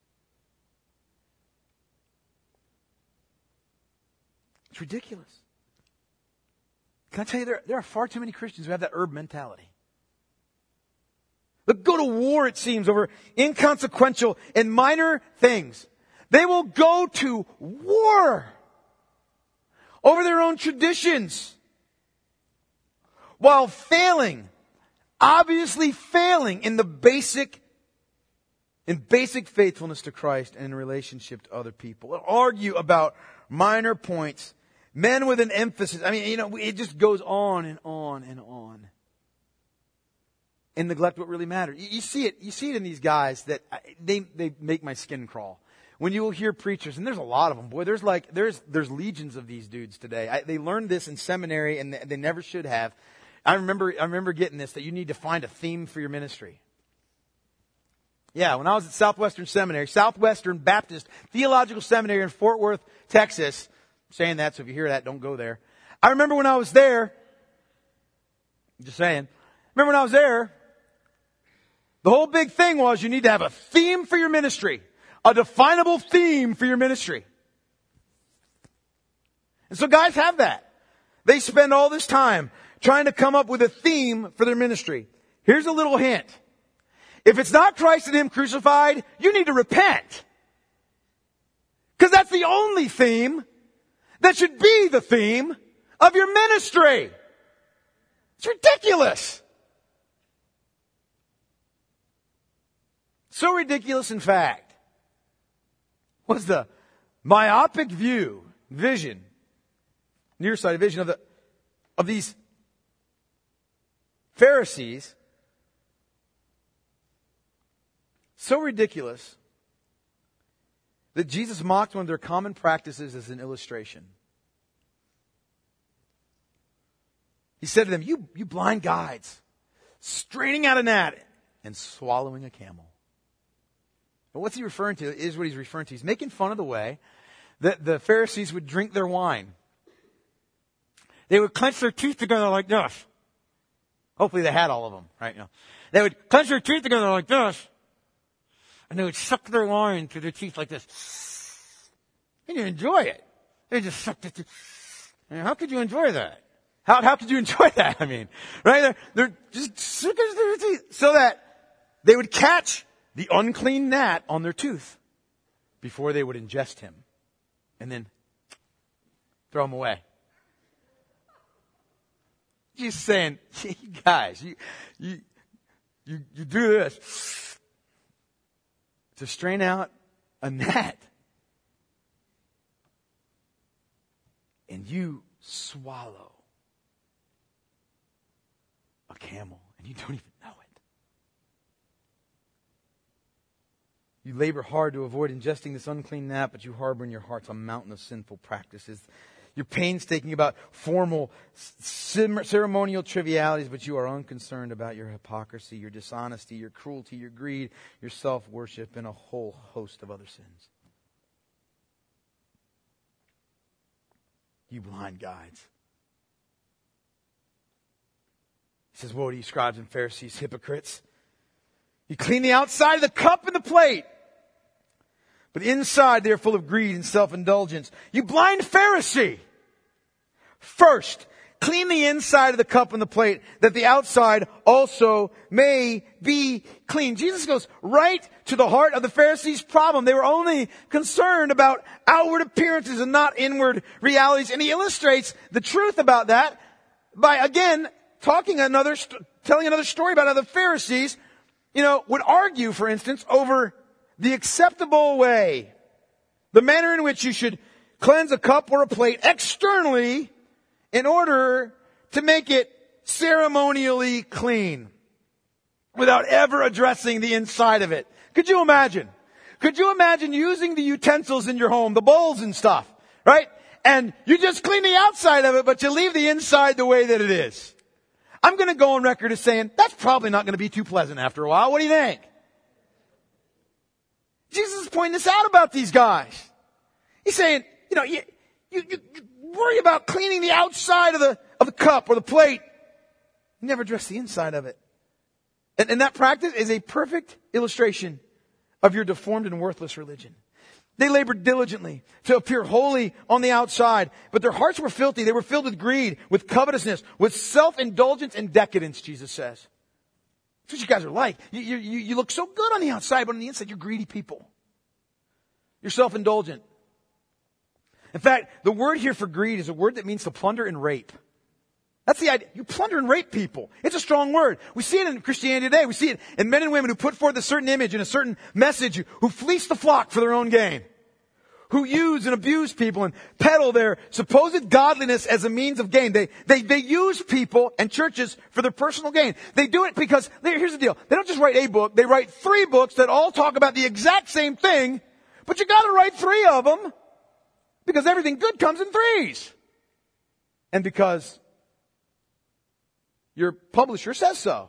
It's ridiculous. Can I tell you, there are far too many Christians who have that herb mentality. They'll go to war, it seems, over inconsequential and minor things. They will go to war over their own traditions while failing, obviously failing in basic faithfulness to Christ and in relationship to other people. They'll argue about minor points. Men with an emphasis. I mean, it just goes on and on and on. And neglect what really matters. You see it in these guys that they make my skin crawl. When you will hear preachers, and there's a lot of them, boy, there's legions of these dudes today. They learned this in seminary and they never should have. I remember getting this, that you need to find a theme for your ministry. Yeah, when I was at Southwestern Baptist Theological Seminary in Fort Worth, Texas. I'm saying that, so if you hear that, don't go there. I remember when I was there, just saying, the whole big thing was you need to have a theme for your ministry, a definable theme for your ministry. And so guys have that. They spend all this time trying to come up with a theme for their ministry. Here's a little hint. If it's not Christ and Him crucified, you need to repent. Because that's the only theme that should be the theme of your ministry. It's ridiculous. So ridiculous, in fact, was the myopic vision, nearsighted vision of these Pharisees. So ridiculous that Jesus mocked one of their common practices as an illustration. He said to them, you blind guides, straining out a gnat and swallowing a camel. But what's he referring to? Is what he's referring to. He's making fun of the way that the Pharisees would drink their wine. They would clench their teeth together like this. Hopefully they had all of them, right? They would clench their teeth together like this. And they would suck their wine through their teeth like this. And you enjoy it. They just sucked it. How could you enjoy that? How could you enjoy that? I mean, right? They're just sucking their teeth so that they would catch the unclean gnat on their tooth before they would ingest him and then throw him away. Just saying, guys, you do this to strain out a gnat, and you swallow a camel, and you don't even know it. You labor hard to avoid ingesting this unclean gnat, but you harbor in your hearts a mountain of sinful practices. You're painstaking about formal, ceremonial trivialities, but you are unconcerned about your hypocrisy, your dishonesty, your cruelty, your greed, your self-worship, and a whole host of other sins. You blind guides. He says, woe to you, scribes and Pharisees, hypocrites. You clean the outside of the cup and the plate, but inside they are full of greed and self-indulgence. You blind Pharisee! First, clean the inside of the cup and the plate, that the outside also may be clean. Jesus goes right to the heart of the Pharisees' problem. They were only concerned about outward appearances and not inward realities. And he illustrates the truth about that by, again, telling another story about how the Pharisees, would argue, for instance, over the acceptable way, the manner in which you should cleanse a cup or a plate externally in order to make it ceremonially clean without ever addressing the inside of it. Could you imagine? Could you imagine using the utensils in your home, the bowls and stuff, right? And you just clean the outside of it, but you leave the inside the way that it is. I'm going to go on record as saying, that's probably not going to be too pleasant after a while. What do you think? Jesus is pointing this out about these guys. He's saying, you worry about cleaning the outside of the cup or the plate. You never address the inside of it. And that practice is a perfect illustration of your deformed and worthless religion. They labored diligently to appear holy on the outside, but their hearts were filthy. They were filled with greed, with covetousness, with self-indulgence and decadence, Jesus says. That's what you guys are like. You look so good on the outside, but on the inside you're greedy people. You're self-indulgent. In fact, the word here for greed is a word that means to plunder and rape. That's the idea. You plunder and rape people. It's a strong word. We see it in Christianity today. We see it in men and women who put forth a certain image and a certain message, who fleece the flock for their own gain, who use and abuse people and peddle their supposed godliness as a means of gain. They use people and churches for their personal gain. They do it because, here's the deal. They don't just write a book. They write 3 books that all talk about the exact same thing, but you gotta write 3 of them because everything good comes in 3s. And because your publisher says so.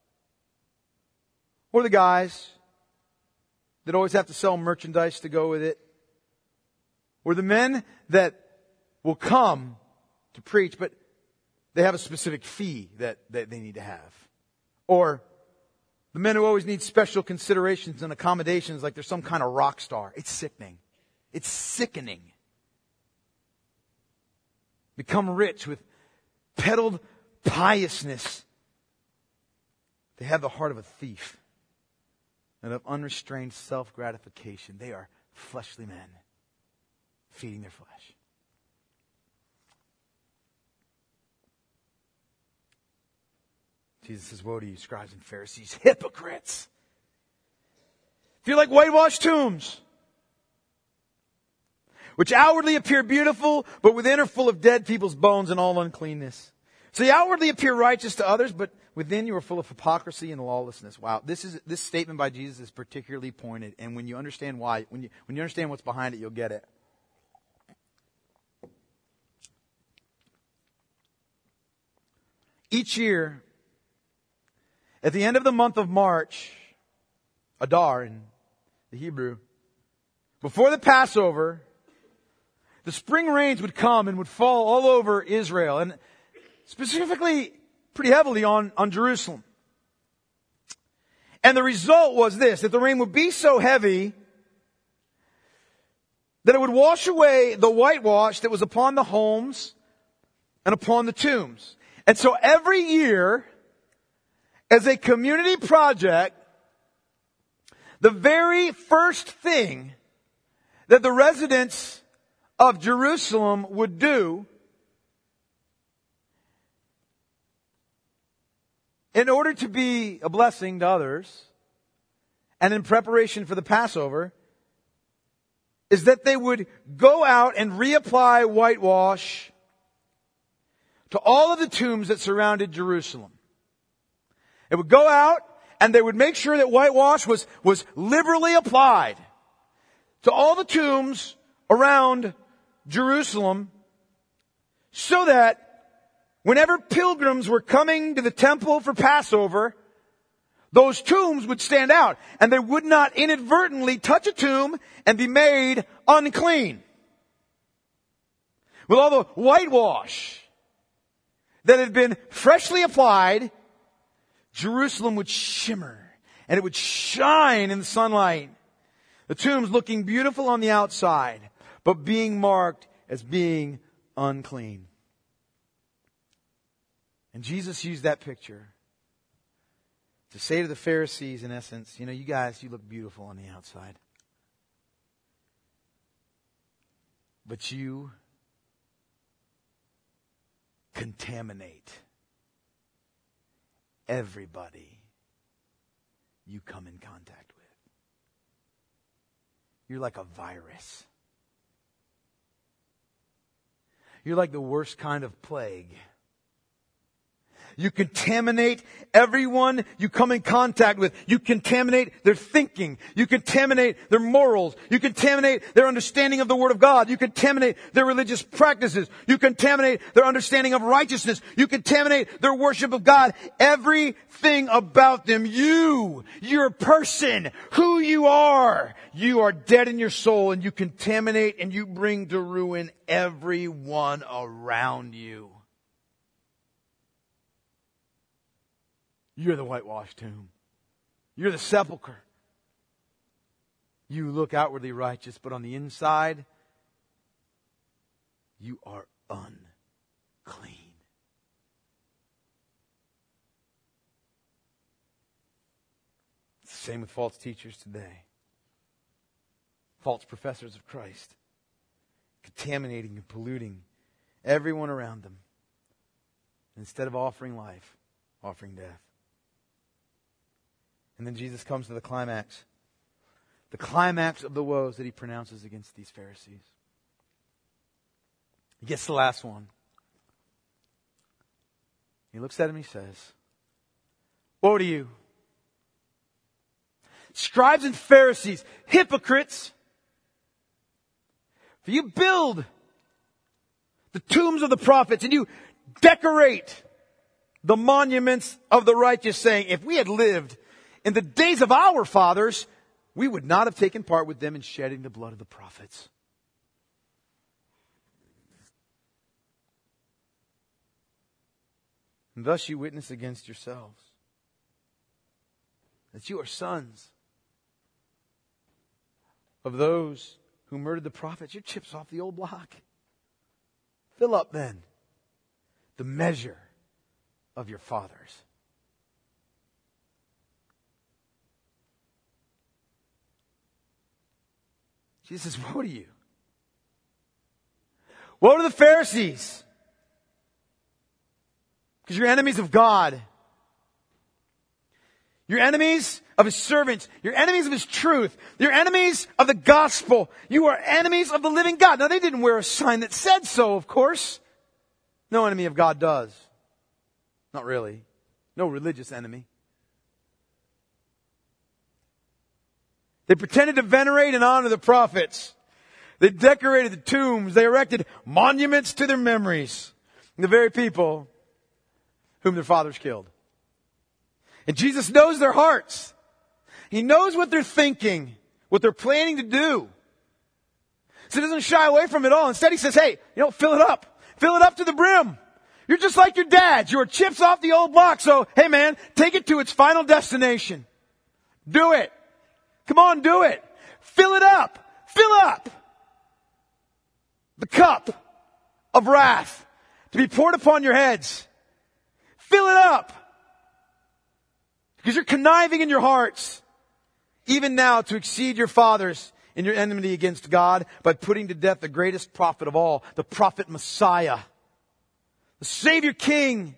Or the guys that always have to sell merchandise to go with it. Or the men that will come to preach, but they have a specific fee that they need to have. Or the men who always need special considerations and accommodations like they're some kind of rock star. It's sickening. It's sickening. Become rich with peddled piousness. They have the heart of a thief and of unrestrained self-gratification. They are fleshly men feeding their flesh. Jesus says, woe to you, scribes and Pharisees, hypocrites! If you're like whitewashed tombs, which outwardly appear beautiful, but within are full of dead people's bones and all uncleanness. So you outwardly appear righteous to others, but within you are full of hypocrisy and lawlessness. Wow, this statement by Jesus is particularly pointed, and when you understand why, when you understand what's behind it, you'll get it. Each year, at the end of the month of March, Adar in the Hebrew, before the Passover, the spring rains would come and would fall all over Israel, and specifically pretty heavily on Jerusalem. And the result was this, that the rain would be so heavy that it would wash away the whitewash that was upon the homes and upon the tombs. And so every year, as a community project, the very first thing that the residents of Jerusalem would do in order to be a blessing to others and in preparation for the Passover is that they would go out and reapply whitewash to all of the tombs that surrounded Jerusalem. It would go out and they would make sure that whitewash was liberally applied to all the tombs around Jerusalem so that whenever pilgrims were coming to the temple for Passover, those tombs would stand out and they would not inadvertently touch a tomb and be made unclean. With all the whitewash that had been freshly applied, Jerusalem would shimmer and it would shine in the sunlight. The tombs looking beautiful on the outside, but being marked as being unclean. And Jesus used that picture to say to the Pharisees, in essence, you guys, you look beautiful on the outside. But you contaminate everybody you come in contact with. You're like a virus. You're like the worst kind of plague. You contaminate everyone you come in contact with. You contaminate their thinking. You contaminate their morals. You contaminate their understanding of the Word of God. You contaminate their religious practices. You contaminate their understanding of righteousness. You contaminate their worship of God. Everything about them, your person, who you are dead in your soul, and you contaminate and you bring to ruin everyone around you. You're the whitewashed tomb. You're the sepulcher. You look outwardly righteous, but on the inside, you are unclean. It's the same with false teachers today. False professors of Christ. Contaminating and polluting everyone around them. Instead of offering life, offering death. And then Jesus comes to the climax. The climax of the woes that he pronounces against these Pharisees. He gets the last one. He looks at him and he says, "Woe to you, scribes and Pharisees, hypocrites! For you build the tombs of the prophets and you decorate the monuments of the righteous, saying, if we had lived in the days of our fathers, we would not have taken part with them in shedding the blood of the prophets." And thus you witness against yourselves that you are sons of those who murdered the prophets. You're chips off the old block. Fill up then the measure of your fathers. Jesus says, woe to you. Woe to the Pharisees. Because you're enemies of God. You're enemies of His servants. You're enemies of His truth. You're enemies of the gospel. You are enemies of the living God. Now, they didn't wear a sign that said so, of course. No enemy of God does. Not really. No religious enemy. They pretended to venerate and honor the prophets. They decorated the tombs. They erected monuments to their memories. The very people whom their fathers killed. And Jesus knows their hearts. He knows what they're thinking, what they're planning to do. So He doesn't shy away from it all. Instead, He says, hey, fill it up. Fill it up to the brim. You're just like your dads. You are chips off the old block. So, hey man, take it to its final destination. Do it. Come on, do it. Fill it up. Fill up the cup of wrath to be poured upon your heads. Fill it up. Because you're conniving in your hearts, even now, to exceed your fathers in your enmity against God by putting to death the greatest prophet of all, the prophet Messiah, the Savior King.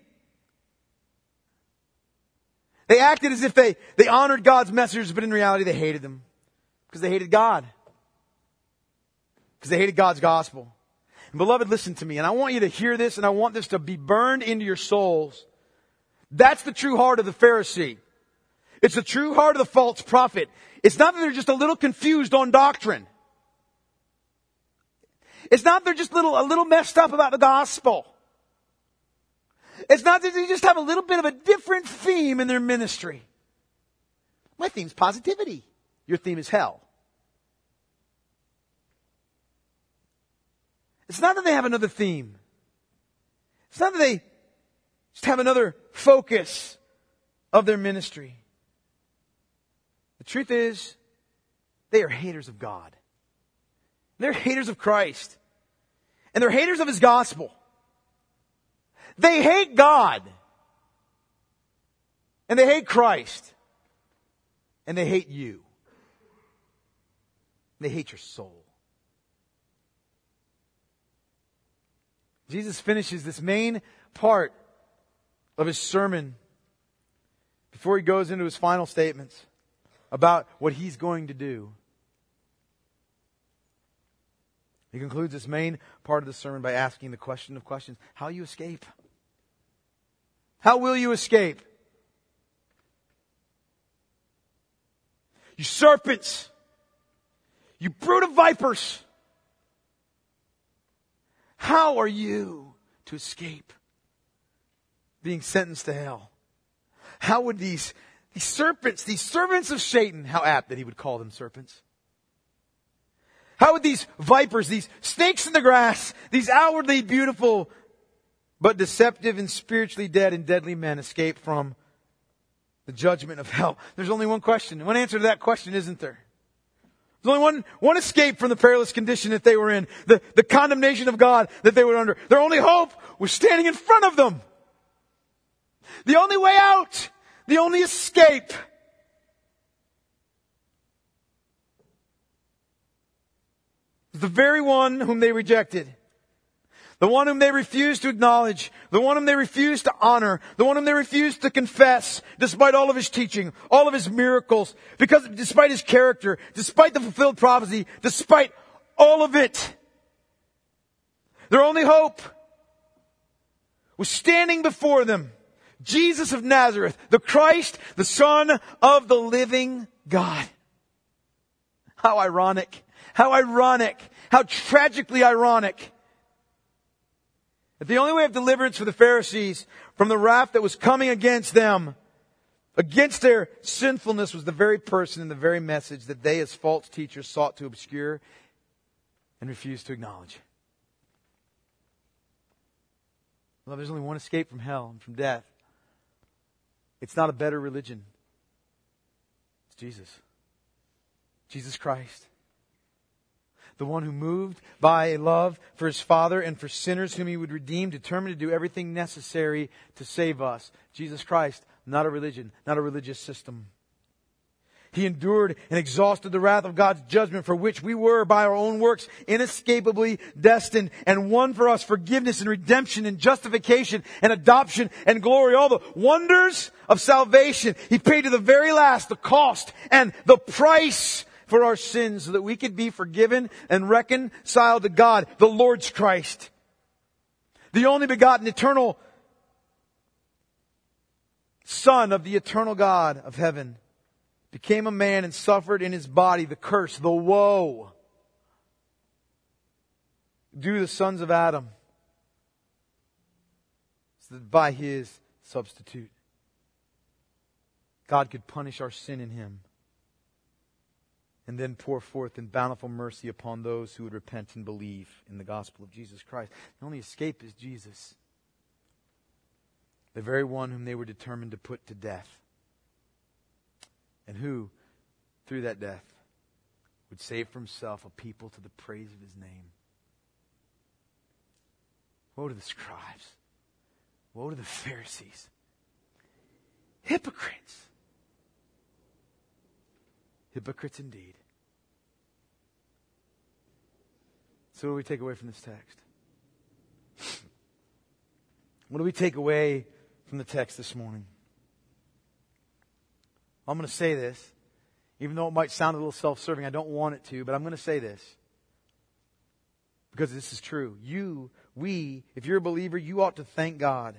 They acted as if they honored God's messengers, but in reality they hated them. Because they hated God. Because they hated God's gospel. And beloved, listen to me. And I want you to hear this, and I want this to be burned into your souls. That's the true heart of the Pharisee. It's the true heart of the false prophet. It's not that they're just a little confused on doctrine. It's not they're just a little messed up about the gospel. It's not that they just have a little bit of a different theme in their ministry. My theme's positivity. Your theme is hell. It's not that they have another theme. It's not that they just have another focus of their ministry. The truth is, they are haters of God. They're haters of Christ. And they're haters of His gospel. They hate God. And they hate Christ. And they hate you. They hate your soul. Jesus finishes this main part of His sermon before he goes into his final statements about what he's going to do. He concludes this main part of the sermon by asking the question of questions. How will you escape? How will you escape? You serpents! You brood of vipers! How are you to escape being sentenced to hell? How would these serpents, these servants of Satan, how apt that he would call them serpents. How would these vipers, these snakes in the grass, these outwardly beautiful but deceptive and spiritually dead and deadly men escape from the judgment of hell? There's only one question. One answer to that question, isn't there? There's only one escape from the perilous condition that they were in, the condemnation of God that they were under. Their only hope was standing in front of them. The only way out, the only escape, the very one whom they rejected. The one whom they refused to acknowledge. The one whom they refused to honor. The one whom they refused to confess, despite all of his teaching, all of his miracles, because despite his character, despite the fulfilled prophecy, despite all of it. Their only hope was standing before them. Jesus of Nazareth, the Christ, the Son of the living God. How ironic. How ironic. How tragically ironic. That the only way of deliverance for the Pharisees from the wrath that was coming against them, against their sinfulness, was the very person and the very message that they as false teachers sought to obscure and refused to acknowledge. Well, there's only one escape from hell and from death. It's not a better religion. It's Jesus. Jesus Christ. The one who, moved by a love for his Father and for sinners whom he would redeem, determined to do everything necessary to save us. Jesus Christ, not a religion, not a religious system. He endured and exhausted the wrath of God's judgment, for which we were, by our own works, inescapably destined, and won for us forgiveness and redemption and justification and adoption and glory. All the wonders of salvation. He paid to the very last the cost and the price for our sins, so that we could be forgiven and reconciled to God, the Lord's Christ. The only begotten eternal Son of the eternal God of heaven, became a man and suffered in his body the curse, the woe, due to the sons of Adam, so that by his substitute, God could punish our sin in him and then pour forth in bountiful mercy upon those who would repent and believe in the gospel of Jesus Christ. The only escape is Jesus, the very one whom they were determined to put to death, and who, through that death, would save for himself a people to the praise of his name. Woe to the scribes. Woe to the Pharisees. Hypocrites. Hypocrites indeed. So what do we take away from this text? What do we take away from the text this morning? I'm going to say this, even though it might sound a little self-serving. I don't want it to, but I'm going to say this, because this is true. If you're a believer, you ought to thank God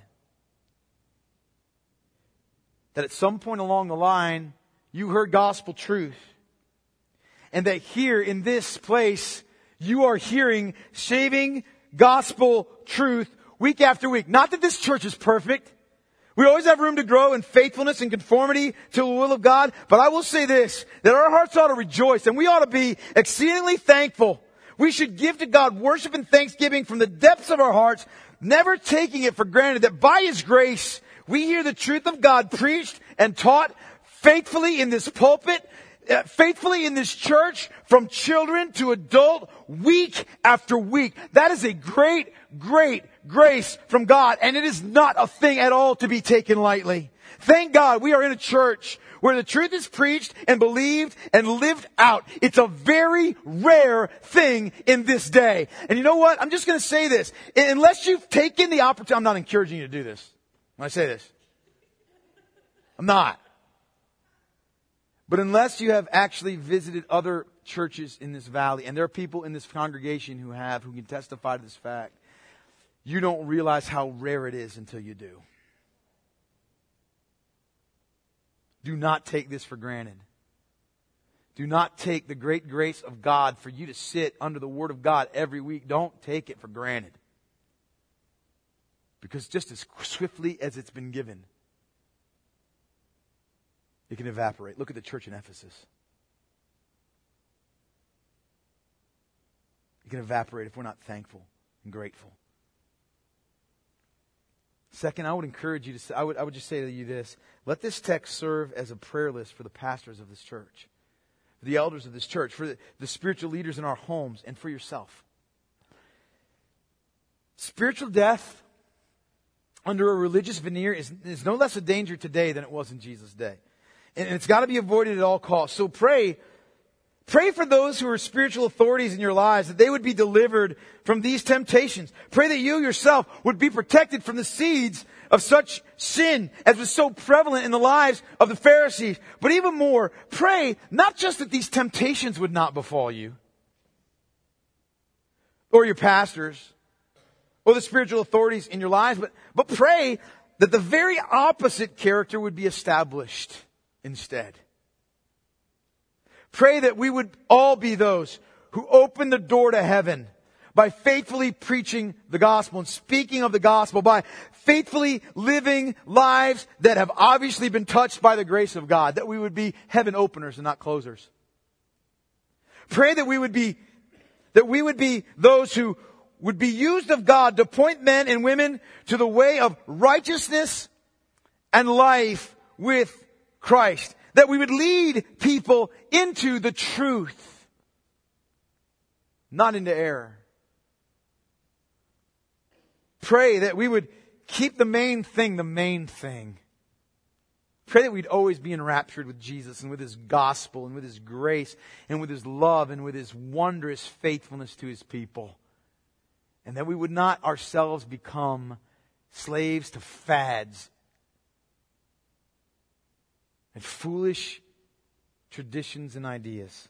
that at some point along the line, you heard gospel truth. And that here in this place, you are hearing saving gospel truth week after week. Not that this church is perfect. We always have room to grow in faithfulness and conformity to the will of God. But I will say this, that our hearts ought to rejoice and we ought to be exceedingly thankful. We should give to God worship and thanksgiving from the depths of our hearts, never taking it for granted that by His grace, we hear the truth of God preached and taught faithfully in this pulpit, faithfully in this church, from children to adult, week after week. That is a great, great grace from God, and it is not a thing at all to be taken lightly. Thank God we are in a church where the truth is preached and believed and lived out. It's a very rare thing in this day. And you know what? I'm just going to say this. Unless you've taken the opportunity, I'm not encouraging you to do this when I say this. I'm not. But unless you have actually visited other churches in this valley, and there are people in this congregation who can testify to this fact, you don't realize how rare it is until you do. Do not take this for granted. Do not take the great grace of God for you to sit under the Word of God every week. Don't take it for granted. Because just as swiftly as it's been given, it can evaporate. Look at the church in Ephesus. It can evaporate if we're not thankful and grateful. Second, I would encourage you to, I would just say to you this: let this text serve as a prayer list for the pastors of this church, for the elders of this church, for the spiritual leaders in our homes, and for yourself. Spiritual death under a religious veneer is no less a danger today than it was in Jesus' day. And it's got to be avoided at all costs. So pray for those who are spiritual authorities in your lives, that they would be delivered from these temptations. Pray that you yourself would be protected from the seeds of such sin as was so prevalent in the lives of the Pharisees. But even more, pray not just that these temptations would not befall you, or your pastors, or the spiritual authorities in your lives, but pray that the very opposite character would be established instead. Pray that we would all be those who open the door to heaven by faithfully preaching the gospel and speaking of the gospel, by faithfully living lives that have obviously been touched by the grace of God, that we would be heaven openers and not closers. Pray that we would be those who would be used of God to point men and women to the way of righteousness and life with Christ. That we would lead people into the truth, not into error. Pray that we would keep the main thing the main thing. Pray that we'd always be enraptured with Jesus and with His gospel and with His grace and with His love and with His wondrous faithfulness to His people. And that we would not ourselves become slaves to fads and foolish traditions and ideas.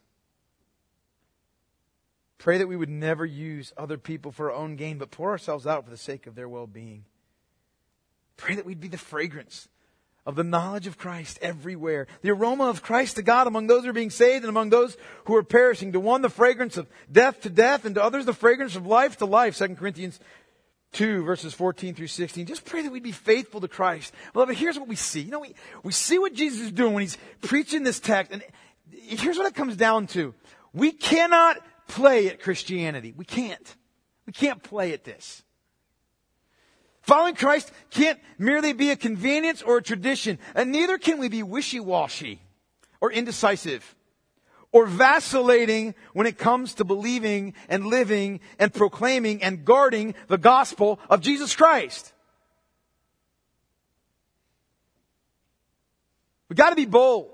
Pray that we would never use other people for our own gain, but pour ourselves out for the sake of their well-being. Pray that we'd be the fragrance of the knowledge of Christ everywhere. The aroma of Christ to God among those who are being saved and among those who are perishing. To one, the fragrance of death to death, and to others, the fragrance of life to life. 2 Corinthians 2, verses 14 through 16. Just pray that we'd be faithful to Christ. Beloved, here's what we see. We see what Jesus is doing when He's preaching this text. And here's what it comes down to. We cannot play at Christianity. We can't. We can't play at this. Following Christ can't merely be a convenience or a tradition. And neither can we be wishy-washy or indecisive or vacillating when it comes to believing and living and proclaiming and guarding the gospel of Jesus Christ. We've got to be bold.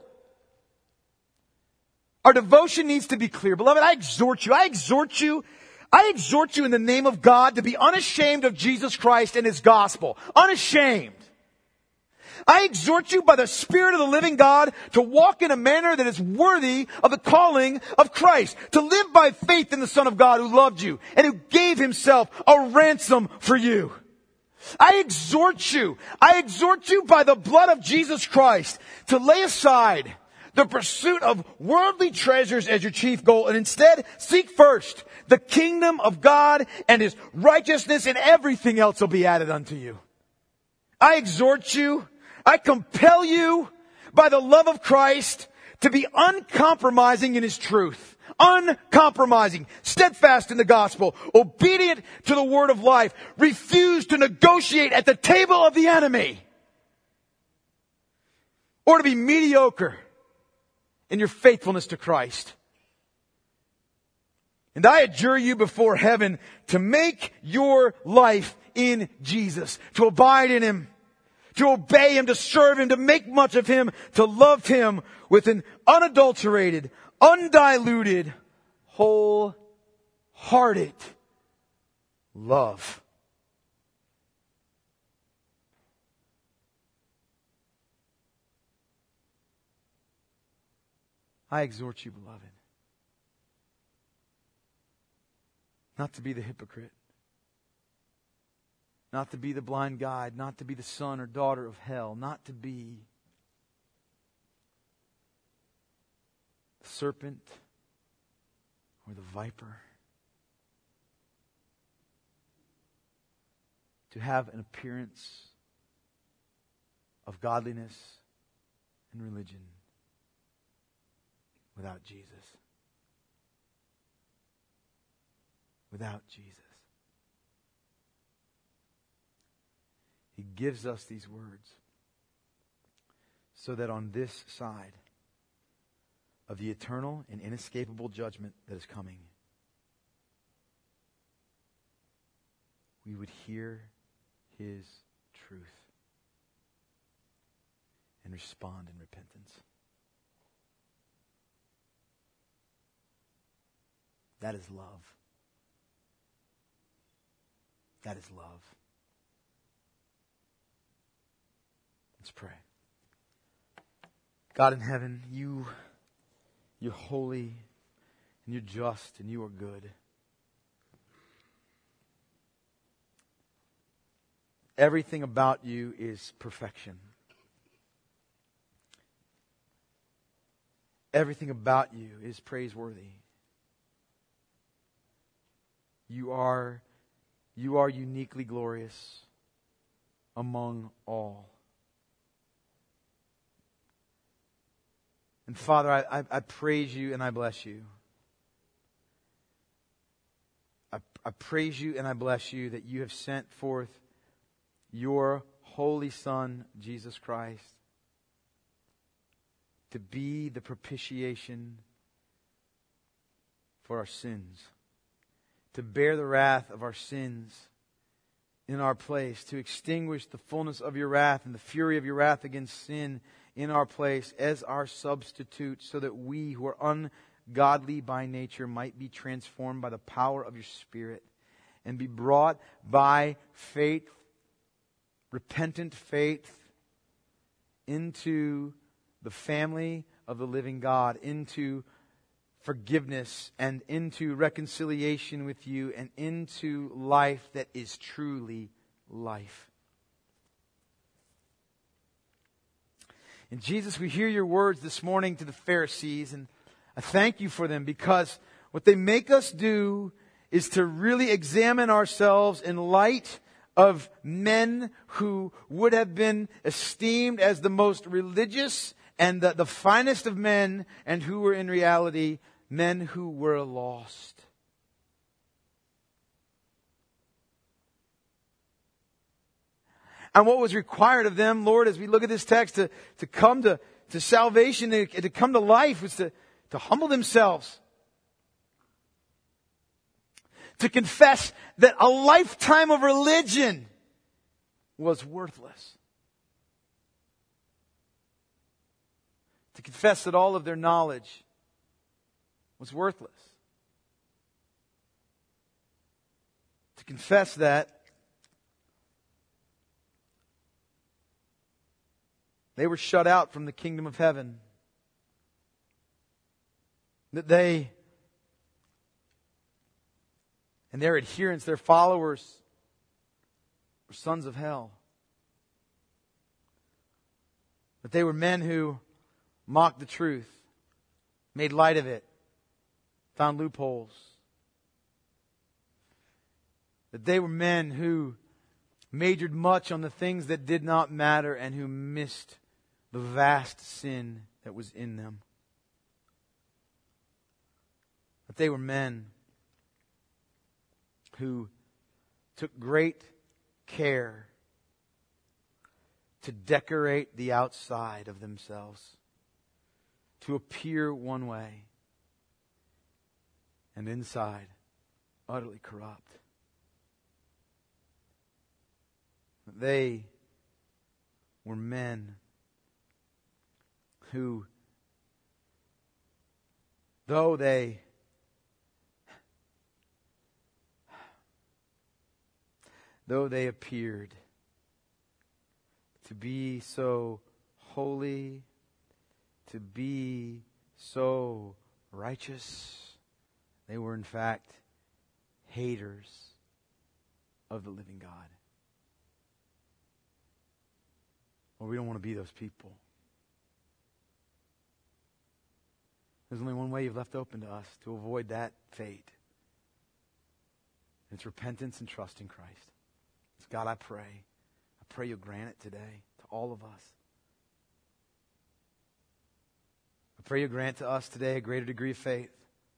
Our devotion needs to be clear. Beloved, I exhort you in the name of God to be unashamed of Jesus Christ and His gospel. Unashamed. I exhort you by the Spirit of the living God to walk in a manner that is worthy of the calling of Christ. To live by faith in the Son of God who loved you and who gave Himself a ransom for you. I exhort you by the blood of Jesus Christ to lay aside the pursuit of worldly treasures as your chief goal and instead seek first the kingdom of God and His righteousness, and everything else will be added unto you. I exhort you, I compel you by the love of Christ to be uncompromising in His truth. Uncompromising, steadfast in the gospel, obedient to the word of life, refuse to negotiate at the table of the enemy, or to be mediocre in your faithfulness to Christ. And I adjure you before heaven to make your life in Jesus, to abide in Him, to obey Him, to serve Him, to make much of Him, to love Him with an unadulterated, undiluted, wholehearted love. I exhort you, beloved, not to be the hypocrite, not to be the blind guide, not to be the son or daughter of hell, not to be the serpent or the viper. To have an appearance of godliness and religion without Jesus. Without Jesus. He gives us these words so that on this side of the eternal and inescapable judgment that is coming, we would hear His truth and respond in repentance. That is love. That is love. Let's pray. God in heaven, you're holy and you're just and you are good. Everything about you is perfection. Everything about you is praiseworthy. You are uniquely glorious among all. And Father, I praise you and I bless you. I praise you and I bless you that you have sent forth your holy Son, Jesus Christ, to be the propitiation for our sins, to bear the wrath of our sins in our place, to extinguish the fullness of your wrath and the fury of your wrath against sin in our place as our substitute, so that we who are ungodly by nature might be transformed by the power of your Spirit and be brought by faith, repentant faith, into the family of the living God, into forgiveness and into reconciliation with you and into life that is truly life. And Jesus, we hear your words this morning to the Pharisees, and I thank you for them, because what they make us do is to really examine ourselves in light of men who would have been esteemed as the most religious and the finest of men, and who were in reality men who were lost. And what was required of them, Lord, as we look at this text, to come to salvation, to come to life, was to humble themselves. To confess that a lifetime of religion was worthless. To confess that all of their knowledge was worthless. To confess that they were shut out from the kingdom of heaven. That they and their adherents, their followers, were sons of hell. That they were men who mocked the truth, made light of it, found loopholes. That they were men who majored much on the things that did not matter and who missed the vast sin that was in them. That they were men who took great care to decorate the outside of themselves, to appear one way, and inside, utterly corrupt. They were men who, though they appeared to be so holy, to be so righteous. They were, in fact, haters of the living God. Well, we don't want to be those people. There's only one way you've left open to us to avoid that fate. It's repentance and trust in Christ. So God, I pray you'll grant it today to all of us. I pray you'll grant to us today a greater degree of faith,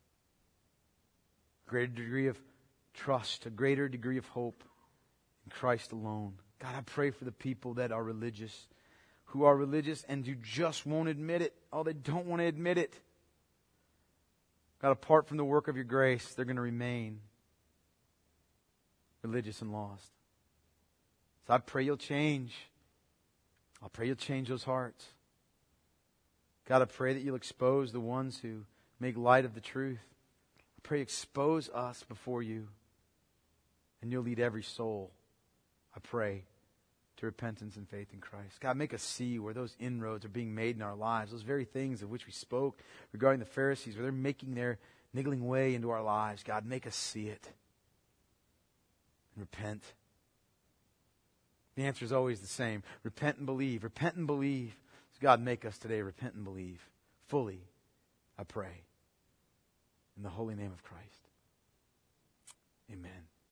a greater degree of trust, a greater degree of hope in Christ alone. God, I pray for the people that are religious, who are religious and you just won't admit it. Oh, they don't want to admit it. God, apart from the work of your grace, they're going to remain religious and lost. So I pray you'll change. I pray you'll change those hearts. God, I pray that you'll expose the ones who make light of the truth. I pray you expose us before you. And you'll lead every soul, I pray, to repentance and faith in Christ. God, make us see where those inroads are being made in our lives. Those very things of which we spoke regarding the Pharisees, where they're making their niggling way into our lives. God, make us see it. And repent. The answer is always the same. Repent and believe. Repent and believe. So God, make us today repent and believe. Fully, I pray. In the holy name of Christ. Amen.